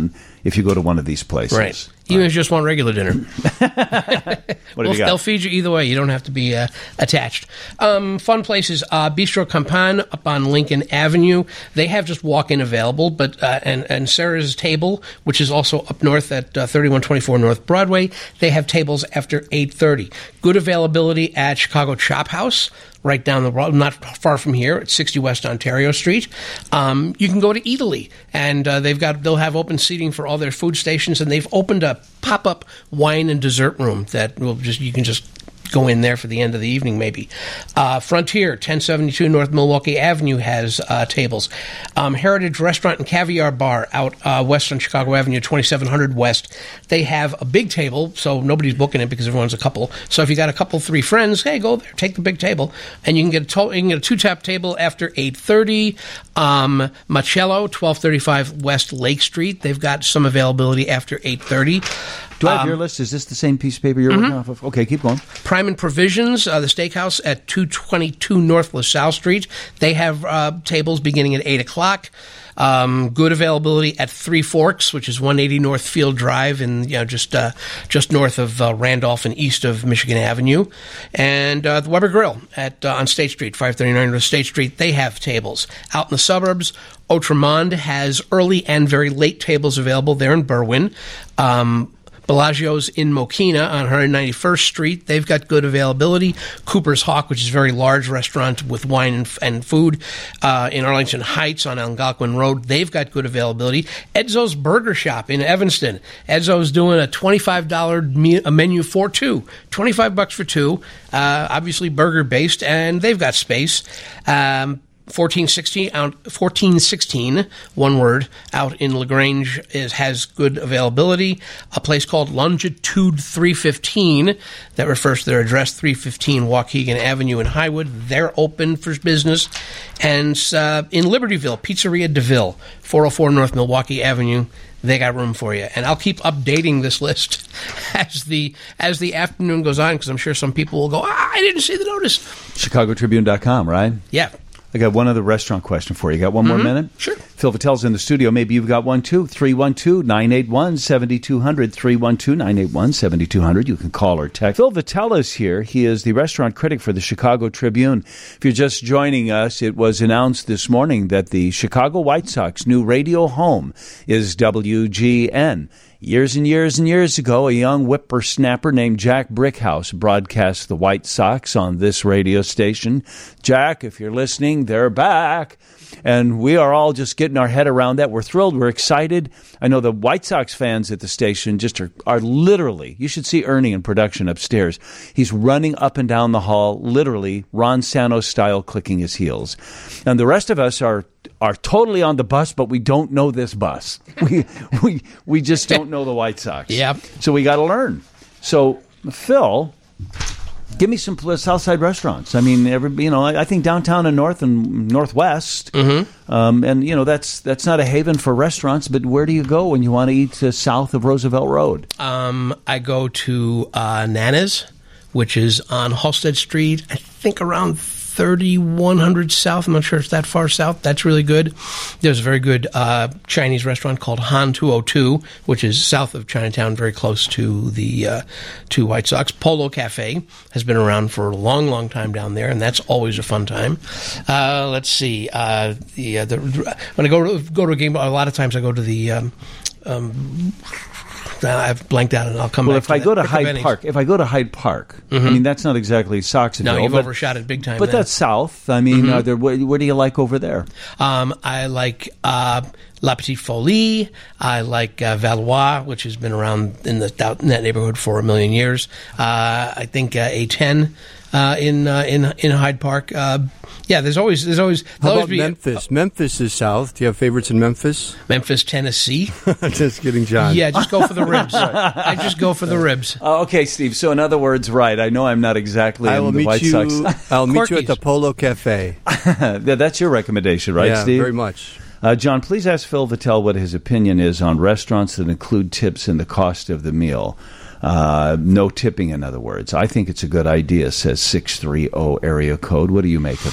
Speaker 2: if you go to one of these places.
Speaker 10: Right. Even if you just want regular dinner.
Speaker 2: What have
Speaker 10: well,
Speaker 2: you got?
Speaker 10: they'll feed you either way. You don't have to be uh, attached. Um, fun places. Uh, Bistro Campan up on Lincoln Avenue. They have just walk-in available, but uh, and, and Sarah's Table, which is also up north at uh, thirty-one twenty-four North Broadway, they have tables after eight thirty. Good availability at Chicago Chop House, right down the road, not far from here, at sixty West Ontario Street. Um, you can go to Italy, and uh, they've got they'll have open seating for all their food stations, and they've opened a pop-up wine and dessert room that will just you can just go in there for the end of the evening, maybe. Uh, Frontier, ten seventy-two North Milwaukee Avenue has uh, tables. Um, Heritage Restaurant and Caviar Bar out uh, west on Chicago Avenue, twenty-seven hundred West. They have a big table, so nobody's booking it because everyone's a couple. So if you got a couple, three friends, hey, go there, take the big table, and you can get a, to- you can get a two-tap table after eight thirty. Um, Macello, twelve thirty-five West Lake Street. They've got some availability after eight thirty.
Speaker 2: Do I have
Speaker 10: um,
Speaker 2: your list? Is this the same piece of paper you're
Speaker 10: mm-hmm.
Speaker 2: working off of? Okay, keep going.
Speaker 10: Prime and Provisions, uh, the steakhouse at two twenty-two North LaSalle Street. They have uh, tables beginning at eight o'clock. Um, good availability at Three Forks, which is one eighty North Field Drive, in you know just uh, just north of uh, Randolph and east of Michigan Avenue, and uh, the Weber Grill at uh, on State Street, five thirty-nine North State Street. They have tables out in the suburbs. Outremont has early and very late tables available there in Berwyn. Um, Bellagio's in Mokina on one ninety-first Street. They've got good availability. Cooper's Hawk, which is a very large restaurant with wine and, and food uh, in Arlington Heights on Algonquin Road. They've got good availability. Edzo's Burger Shop in Evanston. Edzo's doing a twenty-five dollars me- a menu for two. twenty-five bucks for two. Uh, obviously burger-based, and they've got space. Um fourteen sixteen, out, fourteen sixteen, one word, out in LaGrange is has good availability. A place called Longitude three fifteen that refers to their address, three fifteen Waukegan Avenue in Highwood. They're open for business. And uh, in Libertyville, Pizzeria DeVille, four oh four North Milwaukee Avenue. They got room for you. And I'll keep updating this list as the as the afternoon goes on, because I'm sure some people will go, ah, I didn't see the notice.
Speaker 2: Chicago Tribune dot com, right?
Speaker 10: Yeah.
Speaker 2: I got one other restaurant question for you. Got one more
Speaker 10: Mm-hmm.
Speaker 2: minute?
Speaker 10: Sure.
Speaker 2: Phil Vattel's in the studio. Maybe you've got one too. three one two, nine eight one, seven two zero zero. three one two, nine eight one, seven two zero zero. You can call or text. Phil Vattel is here. He is the restaurant critic for the Chicago Tribune. If you're just joining us, it was announced this morning that the Chicago White Sox new radio home is W G N. Years and years and years ago, a young whippersnapper named Jack Brickhouse broadcast the White Sox on this radio station. Jack, if you're listening, they're back. And we are all just getting our head around that. We're thrilled. We're excited. I know the White Sox fans at the station just are, are literally, you should see Ernie in production upstairs. He's running up and down the hall, literally Ron Santos style, clicking his heels. And the rest of us are are totally on the bus, but we don't know this bus. We we we just don't know the White Sox.
Speaker 10: Yep.
Speaker 2: So we got to learn. So, Phil, give me some Southside restaurants. I mean, every, you know, I think downtown and north and northwest,
Speaker 10: mm-hmm.
Speaker 2: um, and you know that's that's not a haven for restaurants. But where do you go when you want to eat uh, south of Roosevelt Road?
Speaker 10: Um, I go to uh, Nana's, which is on Halstead Street. I think around thirty-one hundred South. I'm not sure it's that far south. That's really good. There's a very good uh, Chinese restaurant called Han two oh two, which is south of Chinatown, very close to the uh, to White Sox. Polo Cafe has been around for a long, long time down there, and that's always a fun time. Uh, let's see. Uh, the, uh, the when I go to, go to a game, a lot of times I go to the. Um, um, I've blanked out, and I'll come
Speaker 2: well,
Speaker 10: back.
Speaker 2: Well, if
Speaker 10: to
Speaker 2: I
Speaker 10: that.
Speaker 2: go to
Speaker 10: Pick
Speaker 2: Hyde
Speaker 10: Benny's.
Speaker 2: Park, if I go to Hyde Park,
Speaker 10: Mm-hmm.
Speaker 2: I mean that's not exactly Soxaville.
Speaker 10: No, you've
Speaker 2: but,
Speaker 10: overshot it big time.
Speaker 2: But
Speaker 10: then.
Speaker 2: that's south. I mean,
Speaker 10: Mm-hmm.
Speaker 2: are there, where, where do you like over there?
Speaker 10: Um, I like uh, La Petite Folie. I like uh, Valois, which has been around in, the, in that neighborhood for a million years. Uh, I think uh, A ten uh, in uh, in in Hyde Park. Uh, yeah, there's always there's always
Speaker 3: How
Speaker 10: always
Speaker 3: about
Speaker 10: be,
Speaker 3: Memphis? Uh, Memphis is south. Do you have favorites in Memphis?
Speaker 10: Memphis, Tennessee.
Speaker 3: Just kidding, John.
Speaker 10: Yeah, just go for the ribs. I just go for the ribs.
Speaker 2: Uh, okay, Steve. So in other words, right? I know I'm not exactly
Speaker 3: I
Speaker 2: in
Speaker 3: will
Speaker 2: the
Speaker 3: meet
Speaker 2: White
Speaker 3: you.
Speaker 2: Sox.
Speaker 3: I'll meet you at
Speaker 10: Corky's.
Speaker 3: the Polo Cafe.
Speaker 2: Yeah, that's your recommendation, right,
Speaker 3: yeah,
Speaker 2: Steve?
Speaker 3: very much.
Speaker 2: Uh, John, please ask Phil Vattel what his opinion is on restaurants that include tips in the cost of the meal. Uh, no tipping, in other words. I think it's a good idea, says six three zero area code. What do you make of that?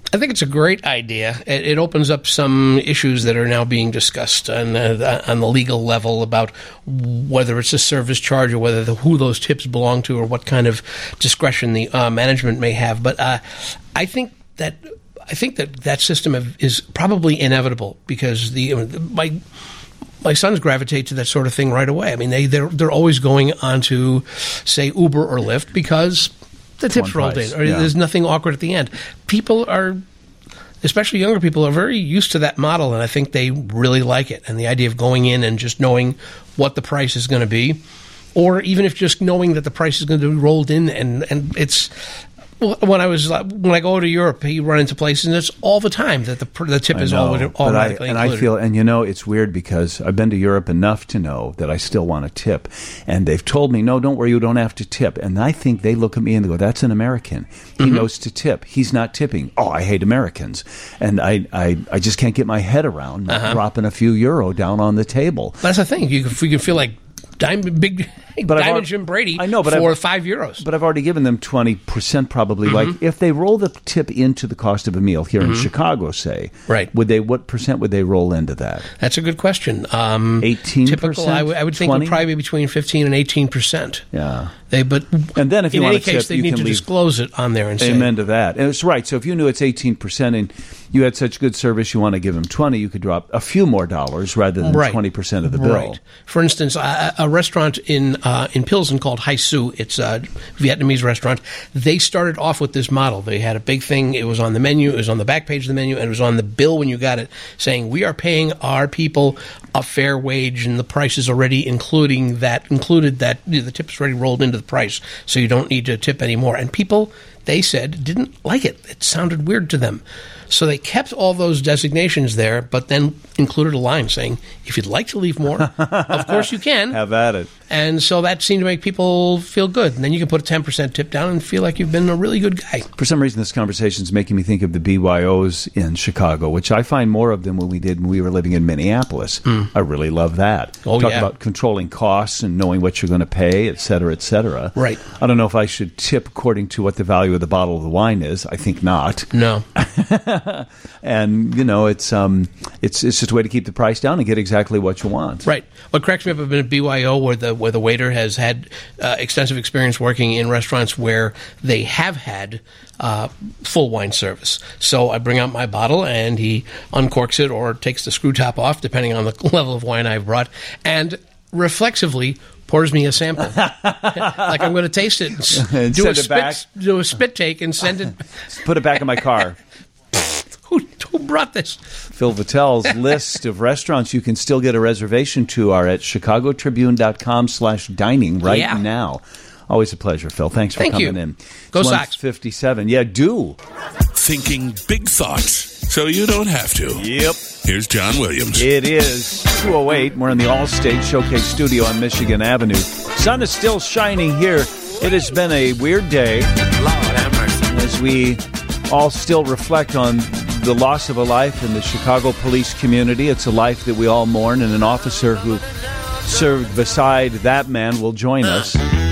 Speaker 10: I think it's a great idea. It, it opens up some issues that are now being discussed on, uh, on the legal level about whether it's a service charge or whether the, who those tips belong to or what kind of discretion the uh, management may have. But uh, I think that I think that that system of, is probably inevitable because the my my sons gravitate to that sort of thing right away. I mean, they they're they're always going onto, say, Uber or Lyft because the tips rolled in, or yeah. there's nothing awkward at the end. People are, especially younger people, are very used to that model, and I think they really like it. And the idea of going in and just knowing what the price is going to be, or even if just knowing that the price is going to be rolled in, and, and it's when I was when I go to Europe, you run into places, and it's all the time that the the tip
Speaker 2: I
Speaker 10: is
Speaker 2: know,
Speaker 10: already
Speaker 2: but I,
Speaker 10: automatically
Speaker 2: and
Speaker 10: included.
Speaker 2: I feel, and you know, it's weird because I've been to Europe enough to know that I still want to tip, and they've told me, no, don't worry, you don't have to tip, and I think they look at me and they go, that's an American. He
Speaker 10: Mm-hmm.
Speaker 2: knows to tip. He's not tipping. Oh, I hate Americans, and I I, I just can't get my head around not
Speaker 10: Uh-huh.
Speaker 2: dropping a few euro down on the table.
Speaker 10: That's the thing. You can, you can feel like Diamond, big
Speaker 2: But I've
Speaker 10: Diamond
Speaker 2: al-
Speaker 10: Jim Brady
Speaker 2: I know, but
Speaker 10: for
Speaker 2: I've-
Speaker 10: five euros.
Speaker 2: But I've already given them twenty percent probably.
Speaker 10: Mm-hmm.
Speaker 2: Like, if they roll the tip into the cost of a meal here in Chicago, say,
Speaker 10: Right.
Speaker 2: would they? What percent would they roll into that?
Speaker 10: That's a good question. Um,
Speaker 2: eighteen percent?
Speaker 10: Typical, I, w- I would think,
Speaker 2: twenty?
Speaker 10: would probably be between fifteen and eighteen percent.
Speaker 2: Yeah.
Speaker 10: They, but
Speaker 2: And then if you
Speaker 10: in
Speaker 2: want
Speaker 10: any
Speaker 2: to
Speaker 10: case,
Speaker 2: tip,
Speaker 10: they
Speaker 2: you
Speaker 10: need
Speaker 2: can
Speaker 10: to
Speaker 2: leave-
Speaker 10: disclose it on there and say,
Speaker 2: Amen to that. And it's right. So if you knew it's eighteen percent and you had such good service, you want to give them twenty, you could drop a few more dollars rather than
Speaker 10: Right.
Speaker 2: twenty percent of the bill.
Speaker 10: Right. For instance, a, a restaurant in uh, in Pilsen called Hai Su, it's a Vietnamese restaurant. They started off with this model. They had a big thing. It was on the menu. It was on the back page of the menu, and it was on the bill when you got it, saying we are paying our people a fair wage, and the price is already including that included that the tip's already rolled into the price, so you don't need to tip anymore. And people, they said, didn't like it. It sounded weird to them. So they kept all those designations there, but then included a line saying, if you'd like to leave more, of course you can.
Speaker 2: Have at it.
Speaker 10: And so that seemed to make people feel good. And then you can put a ten percent tip down and feel like you've been a really good guy.
Speaker 2: For some reason, this conversation is making me think of the B Y Os in Chicago, which I find more of them when we did when we were living in Minneapolis. I really love that.
Speaker 10: Oh,
Speaker 2: Talk
Speaker 10: yeah.
Speaker 2: about controlling costs and knowing what you're going to pay, et cetera, et cetera.
Speaker 10: Right.
Speaker 2: I don't know if I should tip according to what the value of the bottle of the wine is. I think not.
Speaker 10: No.
Speaker 2: And, you know, it's um, it's it's just a way to keep the price down and get exactly what you want.
Speaker 10: Right. What cracks me up, I've been at B Y O where the where the waiter has had uh, extensive experience working in restaurants where they have had uh, full wine service. So I bring out my bottle and he uncorks it or takes the screw top off, depending on the level of wine I've brought, and reflexively pours me a sample, like I'm going to taste it, and, s-
Speaker 2: And
Speaker 10: do a
Speaker 2: send it
Speaker 10: spit,
Speaker 2: back.
Speaker 10: do a spit take, and send it.
Speaker 2: Put it back in my car.
Speaker 10: Who, who brought this?
Speaker 2: Phil Vattel's list of restaurants you can still get a reservation to are at chicagotribune.com slash dining right
Speaker 10: Yeah.
Speaker 2: now. Always a pleasure, Phil. Thanks for
Speaker 10: Thank
Speaker 2: coming
Speaker 10: you.
Speaker 2: in.
Speaker 10: Go
Speaker 2: It's
Speaker 10: Sox.
Speaker 2: one fifty-seven. Yeah, do.
Speaker 1: Thinking big thoughts so you don't have to.
Speaker 2: Yep.
Speaker 1: Here's John Williams.
Speaker 2: It is two oh eight. We're in the Allstate Showcase Studio on Michigan Avenue. Sun is still shining here. It has been a weird day as we all still reflect on the loss of a life in the Chicago police community. It's a life that we all mourn, and an officer who served beside that man will join us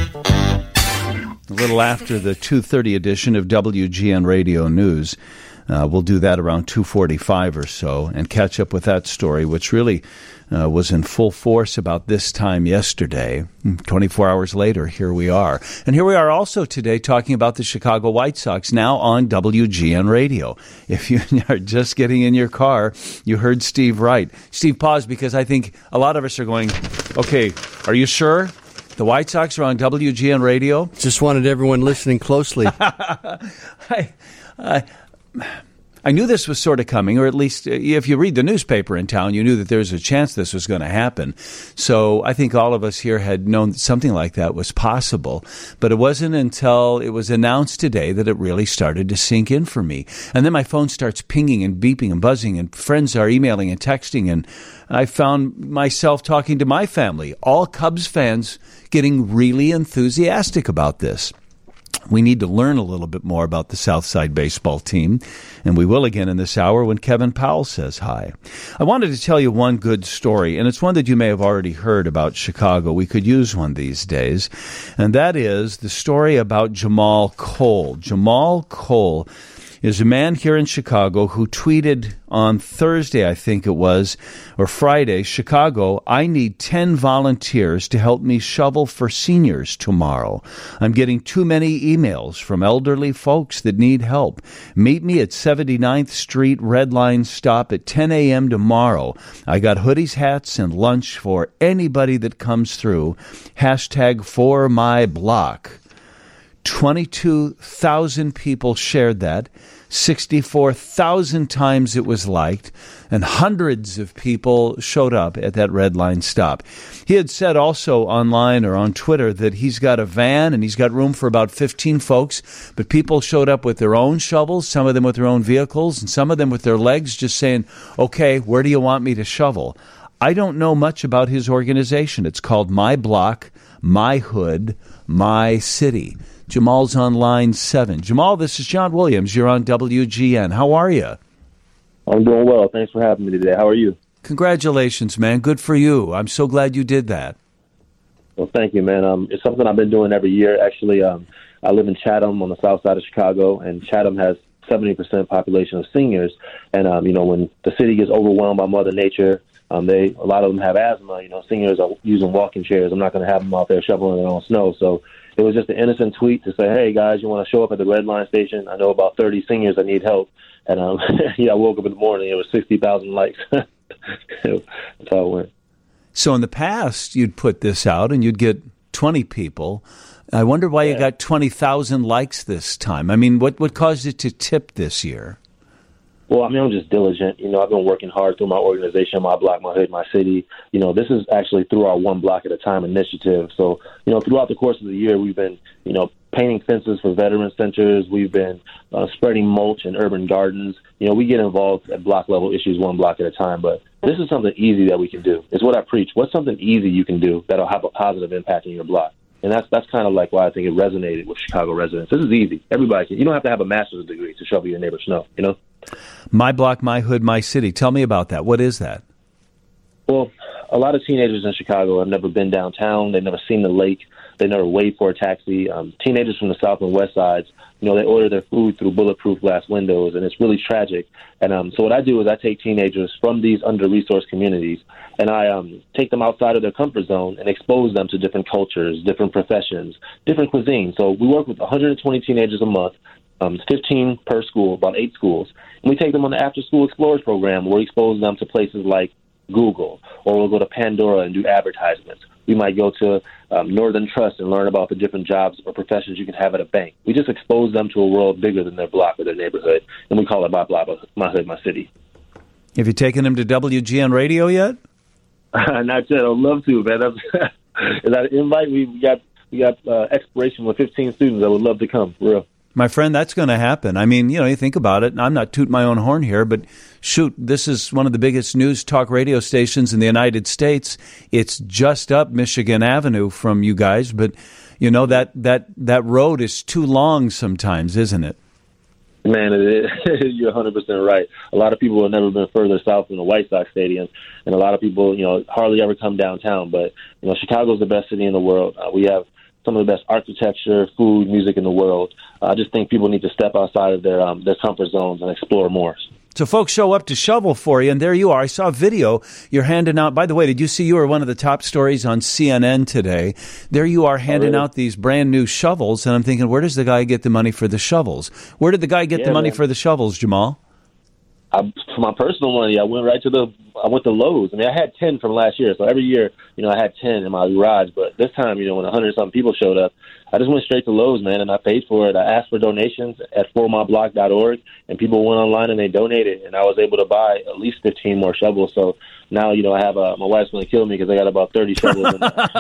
Speaker 2: a little after the two thirty edition of W G N Radio News. Uh, we'll do that around two forty-five or so and catch up with that story, which really uh, was in full force about this time yesterday. twenty-four hours later, here we are. And here we are also today talking about the Chicago White Sox, now on W G N Radio. If you are just getting in your car, you heard Steve right. Steve, pause, because I think a lot of us are going, okay, are you sure? The White Sox are on W G N Radio?
Speaker 3: Just wanted everyone listening closely.
Speaker 2: I, I, I knew this was sort of coming, or at least if you read the newspaper in town, you knew that there was a chance this was going to happen. So I think all of us here had known that something like that was possible. But it wasn't until it was announced today that it really started to sink in for me. And then my phone starts pinging and beeping and buzzing, and friends are emailing and texting, and I found myself talking to my family, all Cubs fans, getting really enthusiastic about this. We need to learn a little bit more about the Southside baseball team, and we will again in this hour when Kevin Powell says hi. I wanted to tell you one good story, and it's one that you may have already heard about Chicago. We could use one these days, and that is the story about Jamal Cole. Jamal Cole There's a man here in Chicago who tweeted on Thursday, I think it was, or Friday, Chicago, I need ten volunteers to help me shovel for seniors tomorrow. I'm getting too many emails from elderly folks that need help. Meet me at seventy-ninth Street Red Line stop at ten a.m. tomorrow. I got hoodies, hats, and lunch for anybody that comes through. Hashtag for my block. twenty-two thousand people shared that. sixty-four thousand times it was liked, and hundreds of people showed up at that Red Line stop. He had said also online or on Twitter that he's got a van and he's got room for about fifteen folks, but people showed up with their own shovels, some of them with their own vehicles, and some of them with their legs, just saying, okay, where do you want me to shovel? I don't know much about his organization. It's called My Block, My Hood, My City. Jamal's on line seven. Jamal, this is John Williams. You're on W G N. How are you?
Speaker 11: I'm doing well. Thanks for having me today. How are you?
Speaker 2: Congratulations, man. Good for you. I'm so glad you did that.
Speaker 11: Well, thank you, man. Um, it's something I've been doing every year. Actually, um, I live in Chatham on the south side of Chicago, and Chatham has seventy percent population of seniors. And, um, you know, when the city gets overwhelmed by Mother Nature, um, they a lot of them have asthma. You know, seniors are using walking chairs. I'm not going to have them out there shoveling their own snow. So it was just an innocent tweet to say, hey, guys, you want to show up at the Red Line station? I know about thirty seniors that need help. And um, yeah, I woke up in the morning. It was sixty thousand likes. That's how it went.
Speaker 2: So in the past, you'd put this out and you'd get twenty people. I wonder why yeah. you got twenty thousand likes this time. I mean, what, what caused it to tip this year?
Speaker 11: Well, I mean, I'm just diligent. You know, I've been working hard through my organization, My Block, My Hood, My City. You know, this is actually through our One Block at a Time initiative. So, you know, throughout the course of the year, we've been, you know, painting fences for veteran centers. We've been uh, spreading mulch in urban gardens. You know, we get involved at block level issues one block at a time. But this is something easy that we can do. It's what I preach. What's something easy you can do that'll have a positive impact in your block? And that's that's kind of like why I think it resonated with Chicago residents. This is easy. Everybody can. You don't have to have a master's degree to shovel your neighbor's snow, you know?
Speaker 2: My Block, My Hood, My City. Tell me about that. What is that?
Speaker 11: Well, a lot of teenagers in Chicago have never been downtown. They've never seen the lake. They never wait for a taxi. Um, teenagers from the south and west sides, you know, they order their food through bulletproof glass windows, and it's really tragic. And um, so what I do is I take teenagers from these under-resourced communities, and I um, take them outside of their comfort zone and expose them to different cultures, different professions, different cuisines. So we work with one hundred twenty teenagers a month, um, fifteen per school, about eight schools. And we take them on the after-school explorers program where we expose them to places like Google, or we'll go to Pandora and do advertisements. We might go to um, Northern Trust and learn about the different jobs or professions you can have at a bank. We just expose them to a world bigger than their block or their neighborhood, and we call it My Block, My Hood, My City.
Speaker 2: Have you taken them to W G N Radio yet?
Speaker 11: Not yet. I'd love to, man. That's, is that an invite? We got we got uh, expiration with fifteen students that would love to come. For real.
Speaker 2: My friend, that's going to happen. I mean, you know, you think about it, and I'm not tooting my own horn here, but shoot, this is one of the biggest news talk radio stations in the United States. It's just up Michigan Avenue from you guys, but, you know, that, that, that road is too long sometimes, isn't it?
Speaker 11: Man, it is. You're one hundred percent right. A lot of people have never been further south than the White Sox Stadium, and a lot of people, you know, hardly ever come downtown. But, you know, Chicago's the best city in the world. Uh, we have some of the best architecture, food, music in the world. I just think people need to step outside of their um, their comfort zones and explore more.
Speaker 2: So folks show up to shovel for you, and there you are. I saw a video you're handing out. By the way, did you see you were one of the top stories on C N N today? There you are handing oh, really? out these brand new shovels, and I'm thinking, where does the guy get the money for the shovels? Where did the guy get
Speaker 11: yeah,
Speaker 2: the money
Speaker 11: man.
Speaker 2: for the shovels, Jamal?
Speaker 11: I, for my personal money, I went right to the, I went to Lowe's. I mean, I had ten from last year, so every year, you know, I had ten in my garage. But this time, you know, when a hundred something people showed up, I just went straight to Lowe's, man, and I paid for it. I asked for donations at for my block dot org, and people went online and they donated, and I was able to buy at least fifteen more shovels. So now, you know, I have a, my wife's going to kill me because I got about thirty shovels in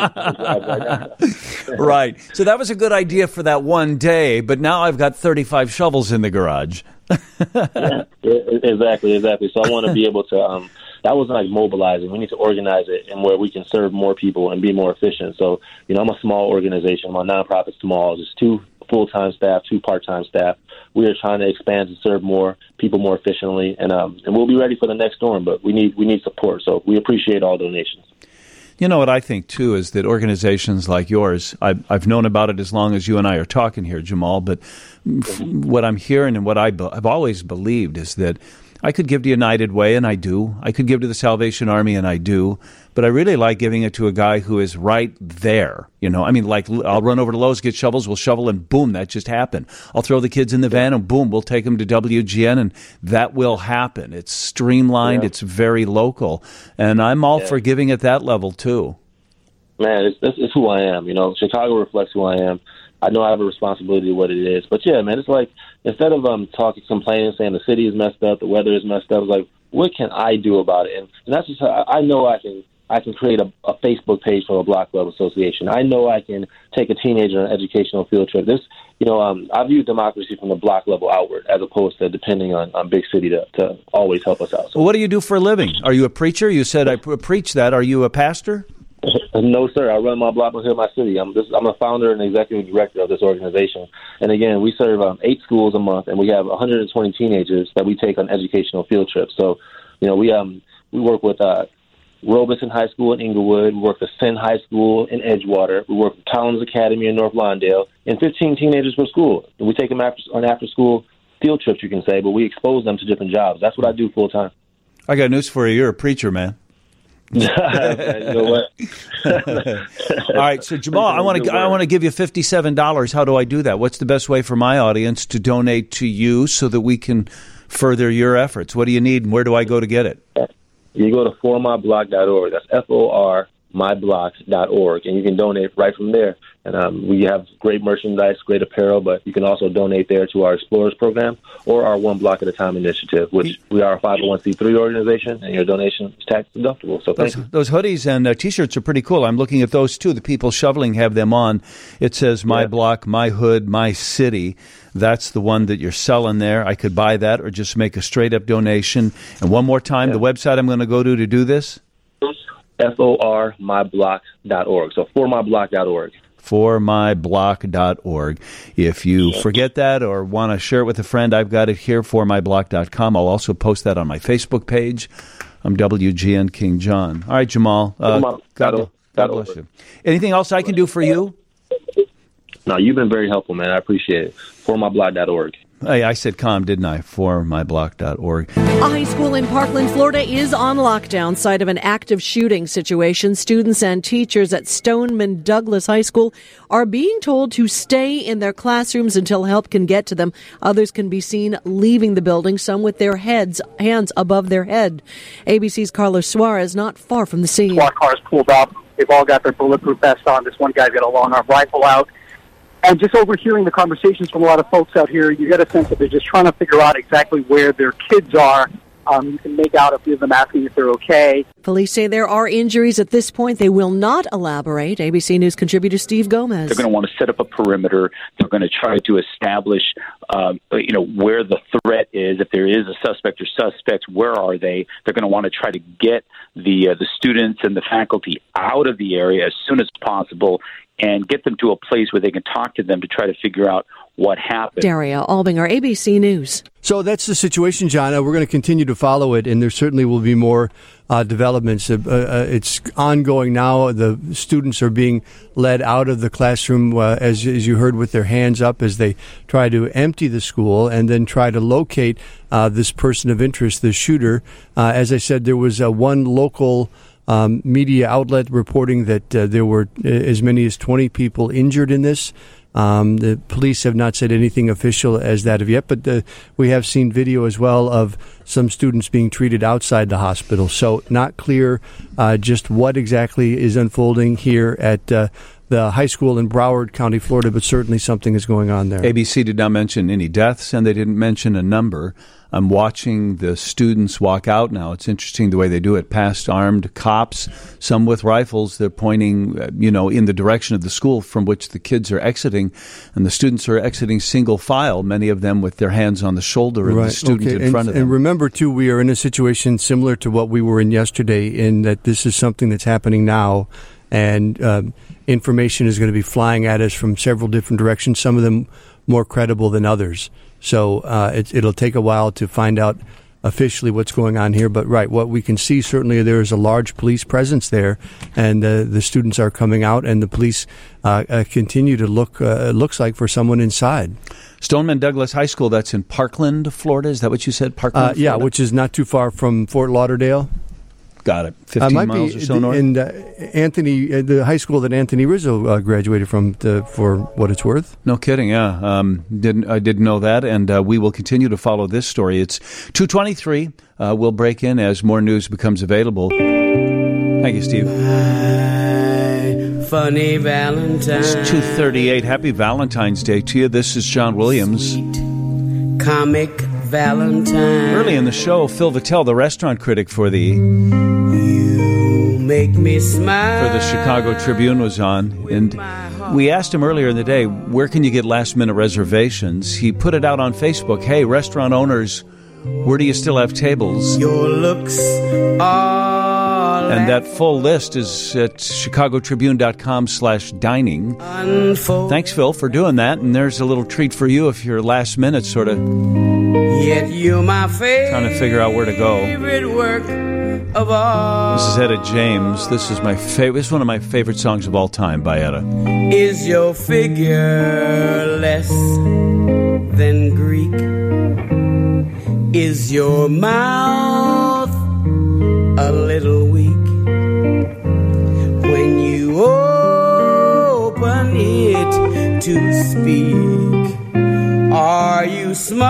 Speaker 11: my
Speaker 2: Right. So that was a good idea for that one day, but now I've got thirty-five shovels in the garage.
Speaker 11: Yeah, exactly, exactly. So I want to be able to, um, that was like mobilizing. We need to organize it and where we can serve more people and be more efficient. So, you know, I'm a small organization. My nonprofit's small. Just two full-time staff, two part-time staff. We are trying to expand to serve more people more efficiently, and um, and we'll be ready for the next storm. But we need we need support. So we appreciate all donations.
Speaker 2: You know what I think, too, is that organizations like yours, I've, I've known about it as long as you and I are talking here, Jamal, but what I'm hearing and what I be- I've always believed is that I could give to United Way, and I do. I could give to the Salvation Army, and I do. But I really like giving it to a guy who is right there. You know, I mean, like I'll run over to Lowe's, get shovels, we'll shovel, and boom, that just happened. I'll throw the kids in the van, and boom, we'll take them to W G N, and that will happen. It's streamlined. Yeah. It's very local. And I'm all yeah. for giving at that level, too.
Speaker 11: Man, it's, it's, it's who I am. You know, Chicago reflects who I am. I know I have a responsibility of what it is. But, yeah, man, it's like instead of um, talking, complaining, saying the city is messed up, the weather is messed up, it's like, what can I do about it? And, and that's just how I know I can I can create a, a Facebook page for a Block Club Association. I know I can take a teenager on an educational field trip. This, you know, um, I view democracy from the block level outward as opposed to depending on, on big city to, to always help us out. So,
Speaker 2: well, what do you do for a living? Are you a preacher? You said I preach that. Are you a pastor?
Speaker 11: No, sir. I run my block here in my city. I'm this, I'm a founder and executive director of this organization. And again, we serve um, eight schools a month, and we have one hundred twenty teenagers that we take on educational field trips. So, you know, we um we work with uh, Robeson High School in Inglewood. We work with Senn High School in Edgewater. We work with Collins Academy in North Lawndale, and fifteen teenagers per school. And we take them after, on after-school field trips, you can say, but we expose them to different jobs. That's what I do full time.
Speaker 2: I got news for you. You're a preacher, man.
Speaker 11: You know what?
Speaker 2: All right, so Jamal, I want to I want to give you fifty-seven dollars. How do I do that? What's the best way for my audience to donate to you so that we can further your efforts? What do you need, and where do I go to get it?
Speaker 11: You go to for my block dot org. That's F O R my blocks dot org, and you can donate right from there. And um, we have great merchandise, great apparel, but you can also donate there to our Explorers program or our One Block at a Time initiative, which we are a five oh one c three organization, and your donation is tax deductible. So thank
Speaker 2: those,
Speaker 11: you.
Speaker 2: Those hoodies and uh, T-shirts are pretty cool. I'm looking at those, too. The people shoveling have them on. It says, my yeah. block, my hood, my city. That's the one that you're selling there. I could buy that or just make a straight-up donation. And one more time, yeah. the website I'm going to go to to do this?
Speaker 11: F O R my blocks dot org. So for my block dot org.
Speaker 2: for my block dot org. If you forget that or want to share it with a friend, I've got it here, for my block dot com. I'll also post that on my Facebook page. I'm W G N King John. All right, Jamal. Uh, God, God, God bless you. Anything else I can do for you?
Speaker 11: No, you've been very helpful, man. I appreciate it. for my block dot org.
Speaker 2: Hey, I said com, didn't I? for my block dot org.
Speaker 12: A high school in Parkland, Florida is on lockdown, site of an active shooting situation. Students and teachers at Stoneman Douglas High School are being told to stay in their classrooms until help can get to them. Others can be seen leaving the building, some with their heads, hands above their head. A B C's Carlos Suarez not far from the scene.
Speaker 13: SWAT cars pulled up. They've all got their bulletproof vests on. This one guy's got a long-arm rifle out. And just overhearing the conversations from a lot of folks out here, you get a sense that they're just trying to figure out exactly where their kids are. Um, you can make out a few of them asking if they're okay.
Speaker 12: Police say there are injuries at this point. They will not elaborate. A B C News contributor Steve Gomez.
Speaker 14: They're going to want to set up a perimeter. They're going to try to establish, um, you know, where the threat is. If there is a suspect or suspects, where are they? They're going to want to try to get the uh, the students and the faculty out of the area as soon as possible and get them to a place where they can talk to them to try to figure out what happened.
Speaker 12: Daria Albinger, A B C News.
Speaker 3: So that's the situation, John. Uh, we're going to continue to follow it, and there certainly will be more uh, developments. Uh, uh, it's ongoing now. The students are being led out of the classroom, uh, as, as you heard, with their hands up as they try to empty the school and then try to locate uh, this person of interest, the shooter. Uh, as I said, there was uh, one local Um, media outlet reporting that uh, there were as many as twenty people injured in this. Um, the police have not said anything official as that of yet, but uh, we have seen video as well of some students being treated outside the hospital. So not clear uh, just what exactly is unfolding here at uh, the high school in Broward County, Florida, but certainly something is going on there.
Speaker 2: A B C did not mention any deaths, and they didn't mention a number. I'm watching the students walk out now. It's interesting the way they do it, past armed cops, some with rifles. They're pointing, you know, in the direction of the school from which the kids are exiting, and the students are exiting single file, many of them with their hands on the shoulder of
Speaker 3: right.
Speaker 2: the student
Speaker 3: okay.
Speaker 2: in
Speaker 3: and,
Speaker 2: front of them.
Speaker 3: And remember, too, we are in a situation similar to what we were in yesterday in that this is something that's happening now, and um, information is going to be flying at us from several different directions, some of them more credible than others. So uh, it, it'll take a while to find out officially what's going on here. But right, what we can see certainly there is a large police presence there, and uh, the students are coming out, and the police uh, uh, continue to look. Uh, it looks like for someone inside.
Speaker 2: Stoneman Douglas High School. That's in Parkland, Florida. Is that what you said? Parkland,
Speaker 3: uh, yeah,
Speaker 2: Florida?
Speaker 3: Which is not too far from Fort Lauderdale.
Speaker 2: Got it. Fifteen
Speaker 3: uh,
Speaker 2: miles
Speaker 3: be,
Speaker 2: or so north.
Speaker 3: And uh, Anthony, uh, the high school that Anthony Rizzo uh, graduated from, to, for what it's worth.
Speaker 2: No kidding. Yeah, um, didn't I didn't know that, and uh, we will continue to follow this story. It's two twenty-three. Uh, we'll break in as more news becomes available. Thank you, Steve.
Speaker 15: My funny Valentine.
Speaker 2: It's two thirty-eight. Happy Valentine's Day to you. This is John Williams.
Speaker 15: Comic Valentine.
Speaker 2: Early in the show, Phil Vitale, the restaurant critic for the
Speaker 15: You make me smile.
Speaker 2: for the Chicago Tribune, was on, and we asked him earlier in the day, where can you get last-minute reservations? He put it out on Facebook. Hey, restaurant owners, where do you still have tables?
Speaker 15: Your looks are.
Speaker 2: And that full list is at chicagotribune.com slash dining.
Speaker 15: Unfold.
Speaker 2: Thanks, Phil, for doing that. And there's a little treat for you if you're last minute sort of
Speaker 15: Yet you're my favorite.
Speaker 2: Trying to figure out where to go.
Speaker 15: Work of all.
Speaker 2: This is Etta James. This is my favorite. This is one of my favorite songs of all time by Etta.
Speaker 15: Is your figure less than Greek? Is your mouth a little weak when you open it to speak? Are you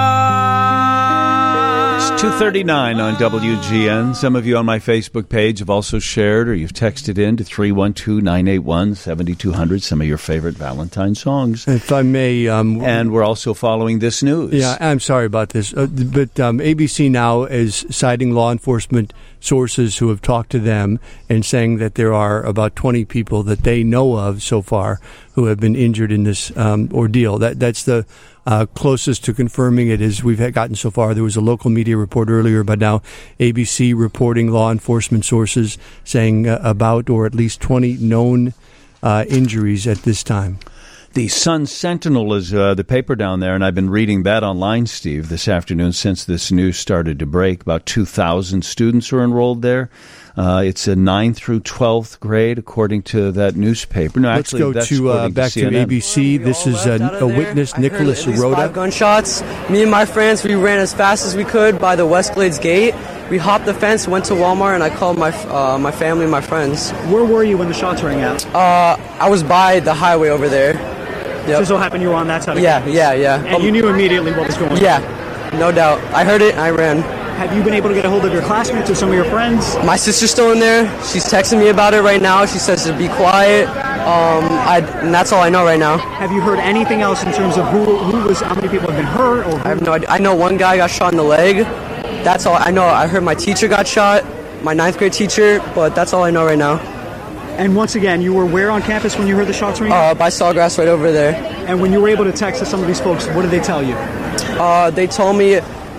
Speaker 15: smart?
Speaker 2: It's two thirty-nine on W G N. Some of you on my Facebook page have also shared, or you've texted in to three one two, nine eight one, seven two zero zero some of your favorite Valentine songs.
Speaker 3: If I may... Um,
Speaker 2: and we're also following this news.
Speaker 3: Yeah, I'm sorry about this. Uh, but um, A B C now is citing law enforcement sources who have talked to them and saying that there are about twenty people that they know of so far who have been injured in this um, ordeal. That That's the... Uh, closest to confirming it is we've had gotten so far. There was a local media report earlier, but now A B C reporting law enforcement sources saying uh, about or at least twenty known uh, injuries at this time.
Speaker 2: The Sun Sentinel is uh, the paper down there, and I've been reading that online, Steve, this afternoon since this news started to break. About two thousand students are enrolled there. Uh, it's a ninth through twelfth grade, according to that newspaper. No,
Speaker 3: Let's
Speaker 2: actually,
Speaker 3: go
Speaker 2: that's
Speaker 3: to uh, back
Speaker 2: to,
Speaker 3: to A B C. This is a, a witness, Nicholas Rhoda.
Speaker 16: Five gunshots. Me and my friends, we ran as fast as we could by the Westglades gate. We hopped the fence, went to Walmart, and I called my uh, my family and my friends.
Speaker 17: Where were you when the shots rang out?
Speaker 16: Uh, I was by the highway over there. Yep.
Speaker 17: Just so happened you were on that side of
Speaker 16: Yeah,
Speaker 17: campus.
Speaker 16: yeah, yeah.
Speaker 17: And
Speaker 16: Um,
Speaker 17: you knew immediately what was going on?
Speaker 16: Yeah, no doubt. I heard it and I ran.
Speaker 17: Have you been able to get a hold of your classmates or some of your friends?
Speaker 16: My sister's still in there. She's texting me about it right now. She says to be quiet. Um, I, and that's all I know right now.
Speaker 17: Have you heard anything else in terms of who, who was, how many people have been hurt? Or who?
Speaker 16: I have no idea. I know one guy got shot in the leg. That's all I know. I heard my teacher got shot, my ninth grade teacher, but that's all I know right now.
Speaker 17: And once again, you were where on campus when you heard the shots ring?
Speaker 16: Uh, by Sawgrass right over there.
Speaker 17: And when you were able to text to some of these folks, what did they tell you?
Speaker 16: Uh, they told me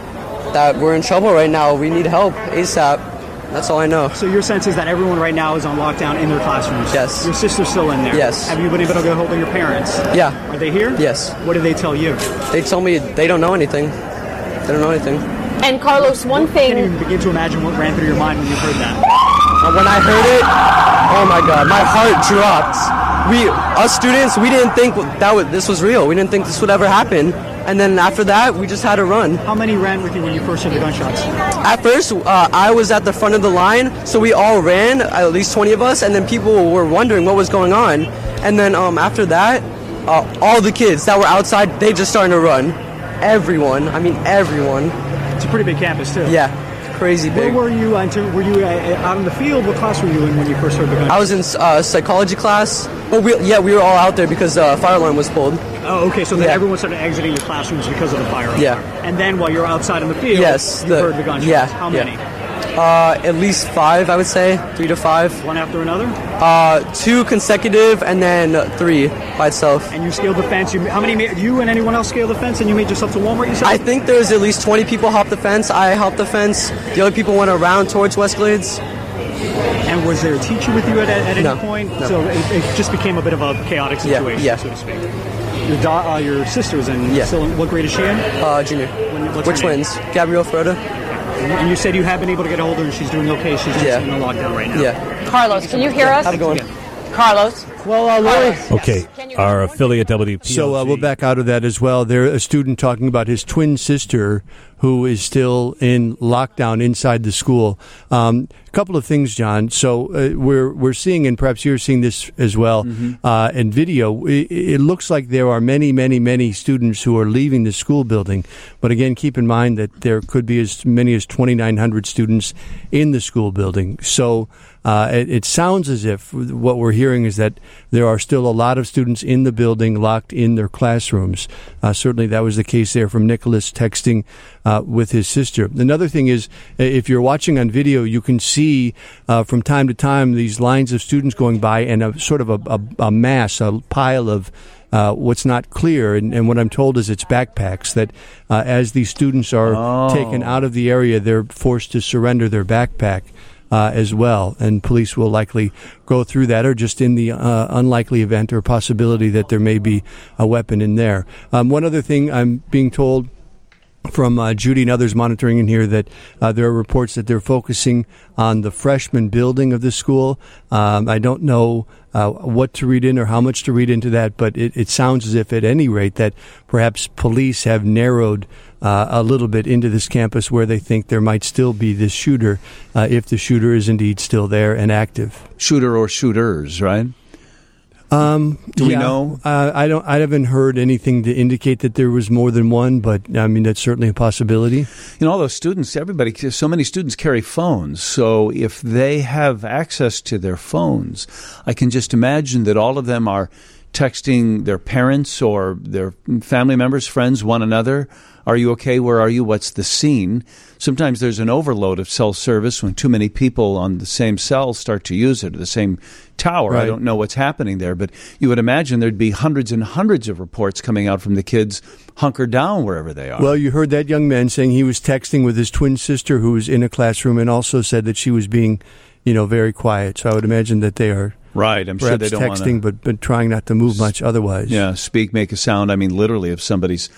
Speaker 16: that we're in trouble right now. We need help ASAP. That's all I know.
Speaker 17: So your sense is that everyone right now is on lockdown in their classrooms?
Speaker 16: Yes.
Speaker 17: Your sister's still in there?
Speaker 16: Yes.
Speaker 17: Have you been able to get a hold of your parents?
Speaker 16: Yeah.
Speaker 17: Are they here?
Speaker 16: Yes.
Speaker 17: What did they tell you?
Speaker 16: They told me they don't know anything. They don't know anything.
Speaker 18: And Carlos, one thing...
Speaker 17: I can't even begin to imagine what ran through your mind when you heard that.
Speaker 16: Uh, when I heard it, oh my God, my heart dropped. We, us students, we didn't think that would, this was real. We didn't think this would ever happen. And then after that, we just had to run.
Speaker 17: How many ran with you when you first heard the gunshots?
Speaker 16: At first, uh, I was at the front of the line, so we all ran, at least twenty of us, and then people were wondering what was going on. And then um, after that, uh, all the kids that were outside, they just started to run. Everyone, I mean everyone.
Speaker 17: It's a pretty big campus, too.
Speaker 16: Yeah, crazy big.
Speaker 17: Where were you? Uh, were you uh, out in the field? What class were you in when you first heard the gunshots?
Speaker 16: I was in uh, psychology class. Oh, we, yeah, we were all out there because the uh, fire alarm was pulled.
Speaker 17: Oh, okay, so then
Speaker 16: yeah.
Speaker 17: everyone started exiting the classrooms because of the fire alarm.
Speaker 16: Yeah.
Speaker 17: And then while you're outside in the field,
Speaker 16: yes,
Speaker 17: you
Speaker 16: the,
Speaker 17: heard the gunshots.
Speaker 16: Yeah.
Speaker 17: How
Speaker 16: yeah.
Speaker 17: many?
Speaker 16: Uh, at least five, I would say. Three to five.
Speaker 17: One after another?
Speaker 16: Uh, two consecutive and then three by itself.
Speaker 17: And you scaled the fence. You, how many, made, you and anyone else scaled the fence and you made yourself to Walmart, you said?
Speaker 16: I think there was at least twenty people hopped the fence. I hopped the fence. The other people went around towards Westglades.
Speaker 17: And was there a teacher with you at, at any
Speaker 16: no,
Speaker 17: point?
Speaker 16: No.
Speaker 17: So it, it just became a bit of a chaotic situation,
Speaker 16: yeah, yeah.
Speaker 17: so to speak. Your, da- uh, your sister's in,
Speaker 16: yeah.
Speaker 17: still in, what grade is she in?
Speaker 16: Uh, junior.
Speaker 17: When, what's
Speaker 16: We're twins. Gabrielle Froda.
Speaker 17: And you said you have been able to get a hold of her and she's doing okay. She's just
Speaker 16: Yeah.
Speaker 17: in a lockdown right now.
Speaker 16: Yeah.
Speaker 18: Carlos, can you hear us?
Speaker 16: How's it going?
Speaker 18: Carlos?
Speaker 3: Well, uh, Lori.
Speaker 19: Okay, our affiliate W P L G.
Speaker 3: So uh, we'll back out of that as well. There's a student talking about his twin sister who is still in lockdown inside the school. Um, a couple of things, John. So uh, we're we're seeing, and perhaps you're seeing this as well, mm-hmm. uh, in video. It, it looks like there are many, many, many students who are leaving the school building. But again, keep in mind that there could be as many as twenty-nine hundred students in the school building. So uh, it, it sounds as if what we're hearing is that there are still a lot of students in the building locked in their classrooms. Uh, certainly that was the case there from Nicholas texting uh, with his sister. Another thing is, if you're watching on video, you can see uh, from time to time these lines of students going by and a sort of a, a, a mass, a pile of Uh, what's not clear, and, and what I'm told is it's backpacks, that uh, as these students are
Speaker 2: Oh.
Speaker 3: taken out of the area, they're forced to surrender their backpack uh, as well, and police will likely go through that, or just in the uh, unlikely event or possibility that there may be a weapon in there. Um, one other thing I'm being told from uh, Judy and others monitoring in here, that uh, there are reports that they're focusing on the freshman building of the school. Um, I don't know uh, what to read in or how much to read into that, but it, it sounds as if at any rate that perhaps police have narrowed uh, a little bit into this campus where they think there might still be this shooter, uh, if the shooter is indeed still there and active.
Speaker 2: Shooter or shooters, right?
Speaker 3: Um,
Speaker 2: Do we
Speaker 3: yeah,
Speaker 2: know?
Speaker 3: Uh, I don't. I haven't heard anything to indicate that there was more than one, but I mean that's certainly a possibility.
Speaker 2: You know, all those students, everybody, so many students carry phones. So if they have access to their phones, I can just imagine that all of them are texting their parents or their family members, friends, one another. Are you okay? Where are you? What's the scene? Sometimes there's an overload of cell service when too many people on the same cell start to use it, or the same tower.
Speaker 3: Right.
Speaker 2: I don't know what's happening there, but you would imagine there'd be hundreds and hundreds of reports coming out from the kids hunkered down wherever they are.
Speaker 3: Well, you heard that young man saying he was texting with his twin sister who was in a classroom, and also said that she was being, you know, very quiet. So I would imagine that they are
Speaker 2: right. I'm sure they don't
Speaker 3: texting,
Speaker 2: wanna,
Speaker 3: but but trying not to move much otherwise.
Speaker 2: Yeah, speak, make a sound. I mean, literally, if somebody's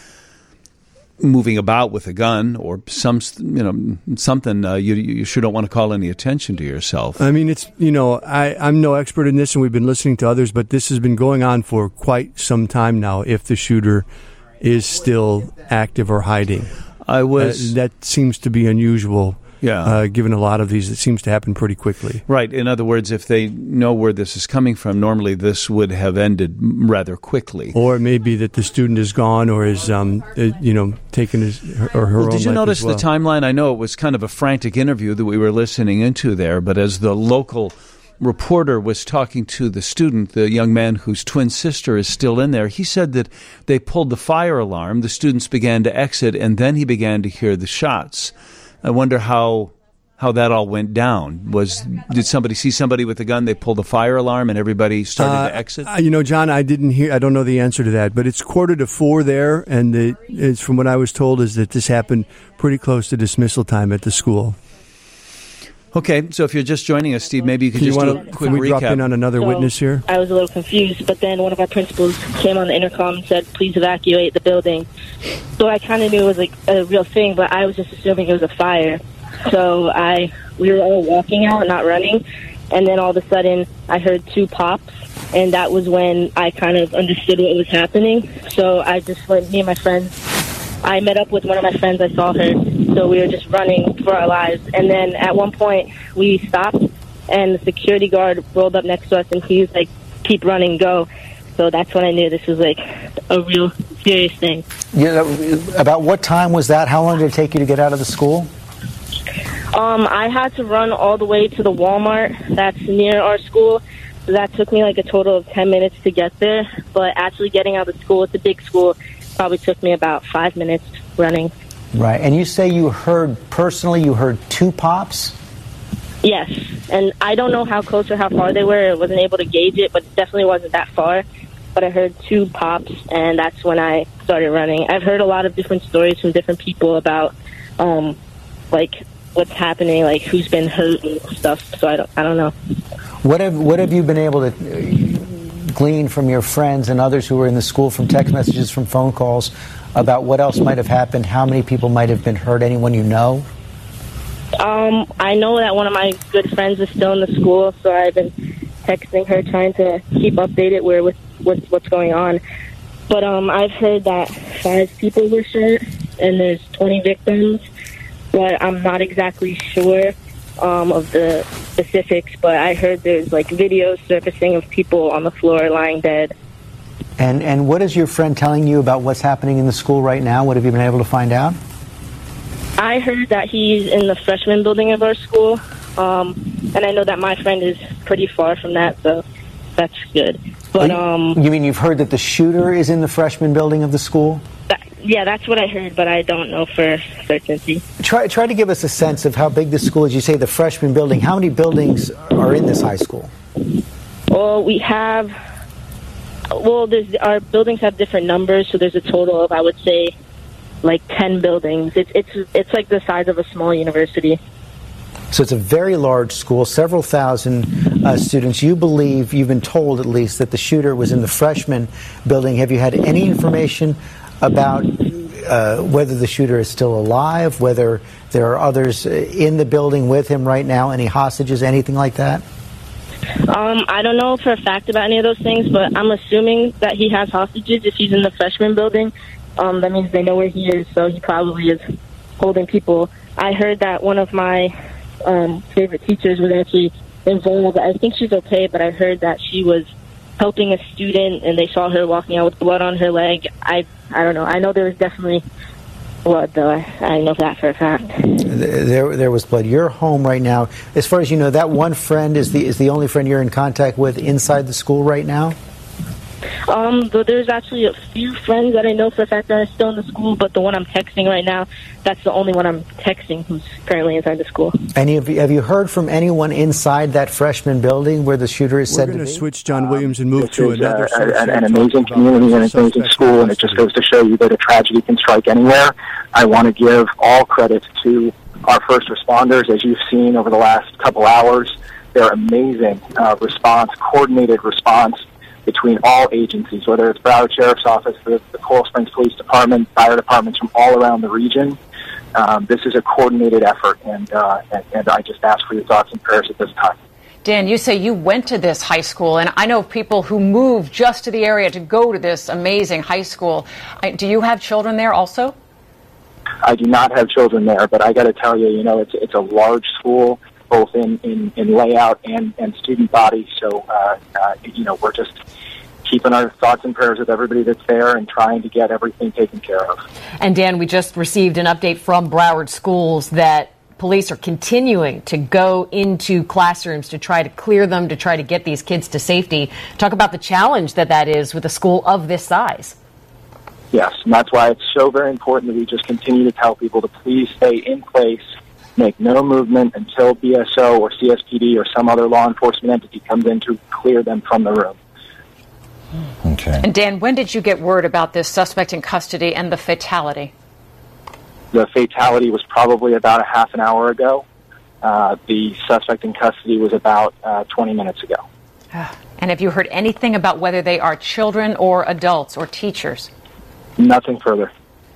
Speaker 2: moving about with a gun or some, you know, something, uh, you you sure don't want to call any attention to yourself.
Speaker 3: I mean, it's, you know, I, I'm no expert in this, and we've been listening to others, but this has been going on for quite some time now, if the shooter is still active or hiding.
Speaker 2: I was...
Speaker 3: Uh, that seems to be unusual.
Speaker 2: Yeah.
Speaker 3: Uh, given a lot of these, it seems to happen pretty quickly.
Speaker 2: Right. In other words, if they know where this is coming from, normally this would have ended rather quickly.
Speaker 3: Or it may be that the student is gone, or is, um, uh, you know, taken his or her
Speaker 2: well,
Speaker 3: own
Speaker 2: did you
Speaker 3: life
Speaker 2: notice
Speaker 3: as well.
Speaker 2: the timeline? I know it was kind of a frantic interview that we were listening into there, but as the local reporter was talking to the student, the young man whose twin sister is still in there, he said that they pulled the fire alarm, the students began to exit, and then he began to hear the shots. I wonder how how that all went down. Was did somebody see somebody with a gun? They pulled the fire alarm and everybody started
Speaker 3: uh,
Speaker 2: to exit.
Speaker 3: Uh, you know, John, I didn't hear. I don't know the answer to that, but it's quarter to four there, and the, it's from what I was told is that this happened pretty close to dismissal time at the school.
Speaker 2: Okay, so if you're just joining us, Steve, maybe you could
Speaker 3: Can
Speaker 2: just
Speaker 3: you
Speaker 2: do
Speaker 3: wanna,
Speaker 2: a quick
Speaker 3: can we
Speaker 2: recap.
Speaker 3: drop in on another
Speaker 20: So,
Speaker 3: witness here?
Speaker 20: I was a little confused, but then one of our principals came on the intercom and said, please evacuate the building. So I kind of knew it was like a real thing, but I was just assuming it was a fire. So I, we were all walking out, not running, and then all of a sudden I heard two pops, and that was when I kind of understood what was happening. So I just went, me and my friends, I met up with one of my friends, I saw her, so we were just running for our lives. And then at one point we stopped, and the security guard rolled up next to us, and he was like, keep running, go. So that's when I knew this was like a real serious thing.
Speaker 21: Yeah, about what time was that? How long did it take you to get out of the school?
Speaker 20: Um, I had to run all the way to the Walmart that's near our school. So that took me like a total of ten minutes to get there. But actually getting out of school, it's a big school, probably took me about five minutes running.
Speaker 21: Right. And you say you heard, personally, you heard two pops?
Speaker 20: Yes. And I don't know how close or how far they were. I wasn't able to gauge it, but it definitely wasn't that far. But I heard two pops, and that's when I started running. I've heard a lot of different stories from different people about, um, like, what's happening, like who's been hurt and stuff. So I don't, I don't know.
Speaker 21: What have What have you been able to glean from your friends and others who were in the school, from text messages, from phone calls, about what else might have happened? How many people might have been hurt? Anyone you know?
Speaker 20: Um, I know that one of my good friends is still in the school, so I've been texting her, trying to keep updated where with, with what's going on. But um, I've heard that five people were shot, and there's twenty victims, but I'm not exactly sure um, of the specifics. But I heard there's like videos surfacing of people on the floor lying dead.
Speaker 21: And and what is your friend telling you about what's happening in the school right now? What have you been able to find out?
Speaker 20: I heard that he's in the freshman building of our school, um, and I know that my friend is pretty far from that, so that's good. But um,
Speaker 21: you mean you've heard that the shooter is in the freshman building of the school?
Speaker 20: That, yeah, that's what I heard, but I don't know for certainty.
Speaker 21: Try try to give us a sense of how big the school is. You say the freshman building. How many buildings are in this high school?
Speaker 20: Well, we have. Well, there's, our buildings have different numbers, so there's a total of, I would say, like ten buildings. It's it's it's like the size of a small university.
Speaker 21: So it's a very large school, several thousand uh, students. You believe, you've been told at least, that the shooter was in the freshman building. Have you had any information about uh, whether the shooter is still alive, whether there are others in the building with him right now, any hostages, anything like that?
Speaker 20: Um, I don't know for a fact about any of those things, but I'm assuming that he has hostages if he's in the freshman building. Um, that means they know where he is, so he probably is holding people. I heard that one of my um, favorite teachers was actually involved. I think she's okay, but I heard that she was helping a student, and they saw her walking out with blood on her leg. I I don't know. I know there was definitely blood, though. I, I know that for a fact.
Speaker 21: There, there was blood. You're home right now. As far as you know, that one friend is the is the only friend you're in contact with inside the school right now?
Speaker 20: Um, though there's actually a few friends that I know for a fact that are still in the school, but the one I'm texting right now, that's the only one I'm texting who's currently inside the school.
Speaker 21: And have you, have you heard from anyone inside that freshman building where the shooter is
Speaker 3: We're
Speaker 21: said to
Speaker 3: going
Speaker 21: be?
Speaker 3: to switch John Williams and move
Speaker 18: This
Speaker 3: to
Speaker 18: is,
Speaker 3: another
Speaker 18: uh,
Speaker 3: source.
Speaker 18: an,
Speaker 3: here
Speaker 18: an
Speaker 3: to talk
Speaker 18: amazing
Speaker 3: about
Speaker 18: community and an
Speaker 3: suspect
Speaker 18: amazing school, and it just goes to show you that a tragedy can strike anywhere. I want to give all credit to our first responders. As you've seen over the last couple hours, their amazing uh, response, coordinated response between all agencies, whether it's Broward Sheriff's Office, the, the Coral Springs Police Department, fire departments from all around the region. Um, this is a coordinated effort, and, uh, and, and I just ask for your thoughts and prayers at this time.
Speaker 22: Dan, you say you went to this high school, and I know people who moved just to the area to go to this amazing high school. I, do you have children there also?
Speaker 18: I do not have children there, but I got to tell you, you know, it's it's a large school, both in, in, in layout and, and student body. So, uh, uh, you know, we're just keeping our thoughts and prayers with everybody that's there and trying to get everything taken care of.
Speaker 22: And Dan, we just received an update from Broward Schools that police are continuing to go into classrooms to try to clear them, to try to get these kids to safety. Talk about the challenge that that is with a school of this size.
Speaker 18: Yes, and that's why it's so very important that we just continue to tell people to please stay in place, make no movement until B S O or C S P D or some other law enforcement entity comes in to clear them from the room.
Speaker 19: Okay.
Speaker 22: And Dan, when did you get word about this suspect in custody and the fatality?
Speaker 18: The fatality was probably about a half an hour ago. Uh, the suspect in custody was about uh, twenty minutes ago.
Speaker 22: And have you heard anything about whether they are children or adults or teachers?
Speaker 18: Nothing further.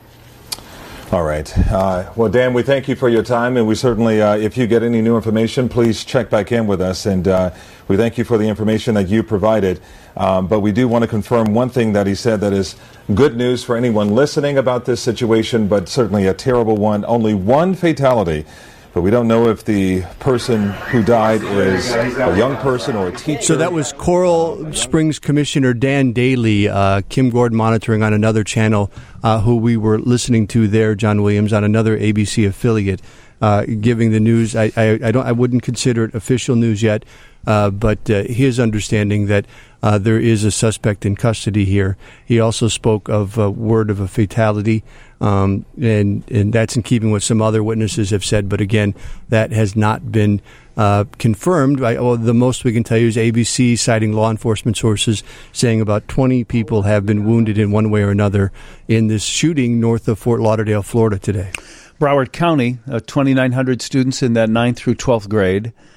Speaker 19: All right. Uh, well, Dan, we thank you for your time, and we certainly, uh, if you get any new information, please check back in with us. And uh, we thank you for the information that you provided. Um, but we do want to confirm one thing that he said that is good news for anyone listening about this situation, but certainly a terrible one. Only one fatality. But we don't know if the person who died is a young person or a teacher.
Speaker 3: So that was Coral Springs Commissioner Dan Daly, uh, Kim Gord monitoring on another channel, uh, who we were listening to there, John Williams, on another A B C affiliate, uh, giving the news. I, I, I don't. I wouldn't consider it official news yet, uh, but uh, his understanding that uh, there is a suspect in custody here. He also spoke of a word of a fatality. Um, and, and that's in keeping with some other witnesses have said. But again, that has not been uh, confirmed. I, well, the most we can tell you is A B C citing law enforcement sources saying about twenty people have been wounded in one way or another in this shooting north of Fort Lauderdale, Florida today.
Speaker 2: Broward County, uh, twenty-nine hundred students in that ninth through twelfth grade.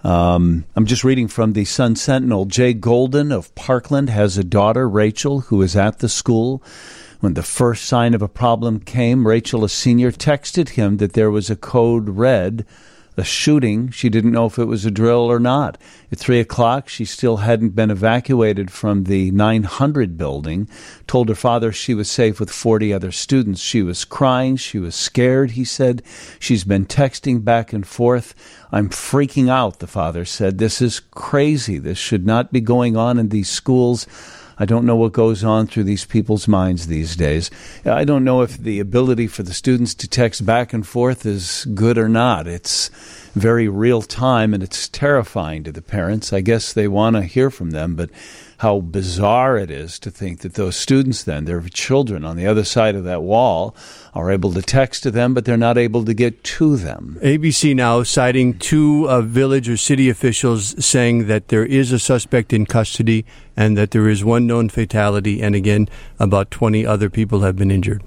Speaker 2: Um, I'm just reading from the Sun Sentinel. Jay Golden of Parkland has a daughter, Rachel, who is at the school. When the first sign of a problem came, Rachel, a senior, texted him that there was a code red, a shooting. She didn't know if it was a drill or not. At three o'clock, she still hadn't been evacuated from the nine hundred building, told her father she was safe with forty other students. She was crying. She was scared, he said. She's been texting back and forth. I'm freaking out, the father said. This is crazy. This should not be going on in these schools. I don't know what goes on through these people's minds these days. I don't know if the ability for the students to text back and forth is good or not. It's very real time, and it's terrifying to the parents. I guess they want to hear from them, but how bizarre it is to think that those students then, their children on the other side of that wall, are able to text to them, but they're not able to get to them.
Speaker 3: A B C now citing two uh, village or city officials saying that there is a suspect in custody and that there is one known fatality, and again, about twenty other people have been injured.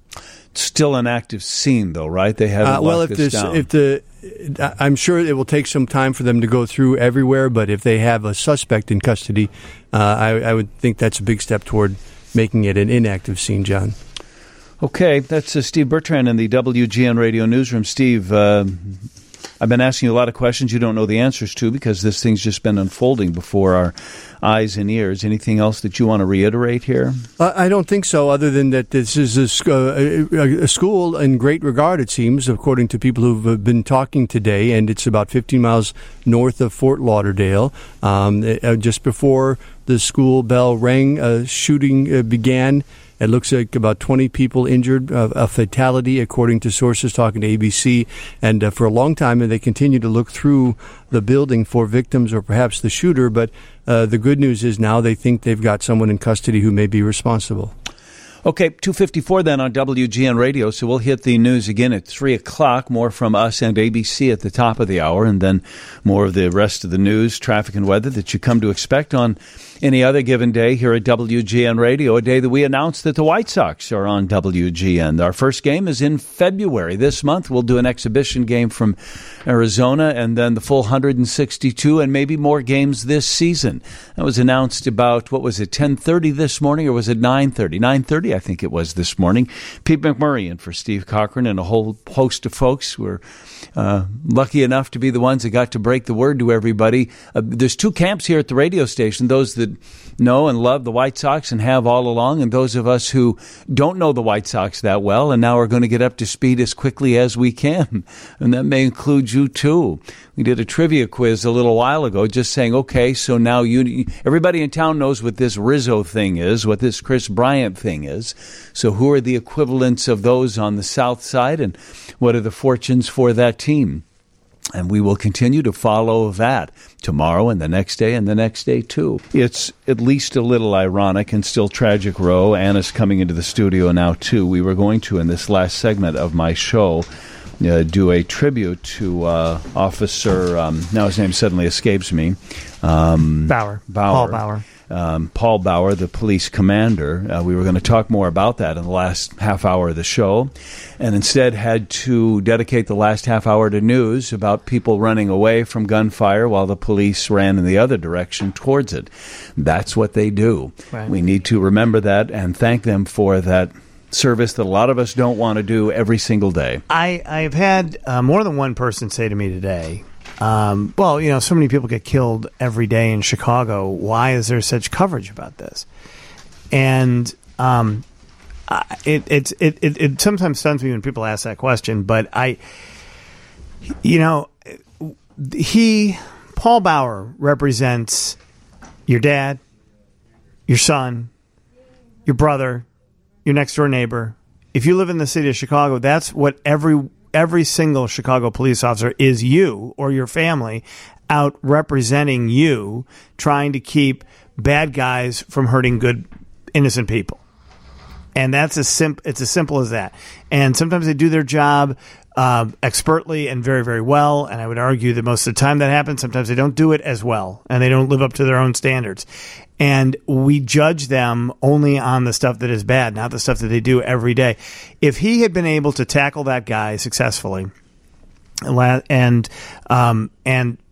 Speaker 2: Still an active scene, though, right? They haven't
Speaker 3: uh, well,
Speaker 2: locked
Speaker 3: if
Speaker 2: this
Speaker 3: this,
Speaker 2: down.
Speaker 3: if the, I'm sure it will take some time for them to go through everywhere, but if they have a suspect in custody, uh, I, I would think that's a big step toward making it an inactive scene, John.
Speaker 2: Okay, that's uh, Steve Bertrand in the W G N Radio Newsroom. Steve, uh, I've been asking you a lot of questions you don't know the answers to because this thing's just been unfolding before our eyes and ears. Anything else that you want to reiterate here?
Speaker 3: Uh, I don't think so, other than that this is a, sc- uh, a, a school in great regard, it seems, according to people who've been talking today, and it's about fifteen miles north of Fort Lauderdale. Um, uh, just before the school bell rang, a shooting uh, began. It looks like about twenty people injured, uh, a fatality, according to sources talking to A B C. And uh, for a long time, and they continue to look through the building for victims or perhaps the shooter. But uh, the good news is now they think they've got someone in custody who may be responsible.
Speaker 2: Okay, two fifty-four then on W G N Radio, so we'll hit the news again at three o'clock, more from us and A B C at the top of the hour, and then more of the rest of the news, traffic and weather that you come to expect on any other given day here at W G N Radio, a day that we announced that the White Sox are on W G N. Our first game is in February. This month we'll do an exhibition game from Arizona and then the full one hundred sixty-two and maybe more games this season. That was announced about, what was it, ten thirty this morning or was it nine thirty? nine thirty, I think it was this morning. Pete McMurray in for Steve Cochran and a whole host of folks who were uh, lucky enough to be the ones that got to break the word to everybody. Uh, there's two camps here at the radio station, those that know and love the White Sox and have all along, and those of us who don't know the White Sox that well and now are going to get up to speed as quickly as we can. And that may include you too. We did a trivia quiz a little while ago just saying, okay, so now you, everybody in town knows what this Rizzo thing is, what this Chris Bryant thing is. So who are the equivalents of those on the South Side, and what are the fortunes for that team? And we will continue to follow that tomorrow and the next day and the next day, too. It's at least a little ironic and still tragic, Roe. Anna's coming into the studio now, too. We were going to, in this last segment of my show, uh, do a tribute to uh, Officer, um, now his name suddenly escapes me. Um,
Speaker 4: Bauer.
Speaker 2: Bauer.
Speaker 4: Paul Bauer.
Speaker 2: Um, Paul Bauer, the police commander. Uh, we were going to talk more about that in the last half hour of the show, and instead had to dedicate the last half hour to news about people running away from gunfire while the police ran in the other direction towards it. That's what they do. Right. We need to remember that and thank them for that service that a lot of us don't want to do every single day.
Speaker 4: I, I've had uh, more than one person say to me today, Um, well, you know, so many people get killed every day in Chicago. Why is there such coverage about this? And um, I, it, it, it, it, it sometimes stuns me when people ask that question. But I, you know, he, Paul Bauer, represents your dad, your son, your brother, your next door neighbor. If you live in the city of Chicago, that's what every Every single Chicago police officer is you or your family out representing you, trying to keep bad guys from hurting good, innocent people. And that's as sim- it's as simple as that. And sometimes they do their job uh, expertly and very, very well. And I would argue that most of the time that happens. Sometimes they don't do it as well, and they don't live up to their own standards. And we judge them only on the stuff that is bad, not the stuff that they do every day. If he had been able to tackle that guy successfully and um, and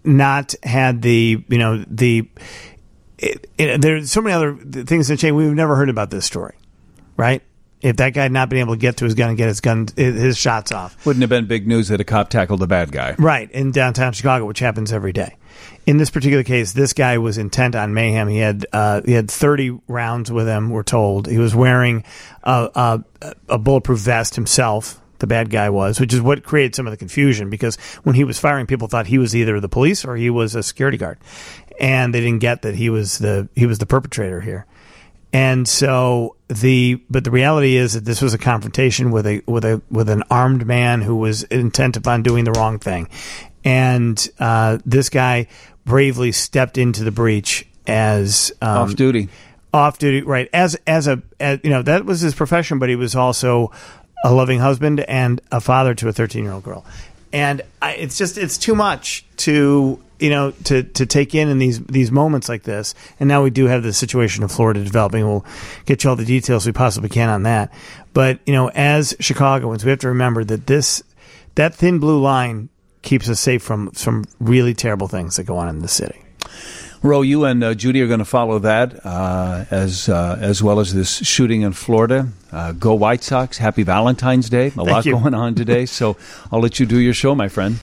Speaker 4: not had the you know the it, it, there's so many other things that change. We've never heard about this story, right? If that guy had not been able to get to his gun and get his gun, his shots off,
Speaker 2: wouldn't have been big news that a cop tackled a bad guy,
Speaker 4: right, in downtown Chicago, which happens every day. In this particular case, this guy was intent on mayhem. He had uh, he had thirty rounds with him, we're told. He was wearing a, a, a bulletproof vest himself, the bad guy was, which is what created some of the confusion, because when he was firing, people thought he was either the police or he was a security guard. And they didn't get that he was the he was the perpetrator here. And so the but the reality is that this was a confrontation with a with a with an armed man who was intent upon doing the wrong thing. And uh, this guy bravely stepped into the breach as um,
Speaker 2: off duty,
Speaker 4: off duty, right? As as a as, you know, that was his profession, but he was also a loving husband and a father to a thirteen-year-old girl. And I, it's just it's too much to you know to, to take in in these these moments like this. And now we do have the situation of Florida developing. We'll get you all the details we possibly can on that. But you know, as Chicagoans, we have to remember that this that thin blue line keeps us safe from some really terrible things that go on in the city.
Speaker 2: Ro, you and uh, Judy are going to follow that uh, as uh, as well as this shooting in Florida. Uh, go White Sox. Happy Valentine's Day. A
Speaker 4: Thank
Speaker 2: lot
Speaker 4: you.
Speaker 2: going on today. So I'll let you do your show, my friend.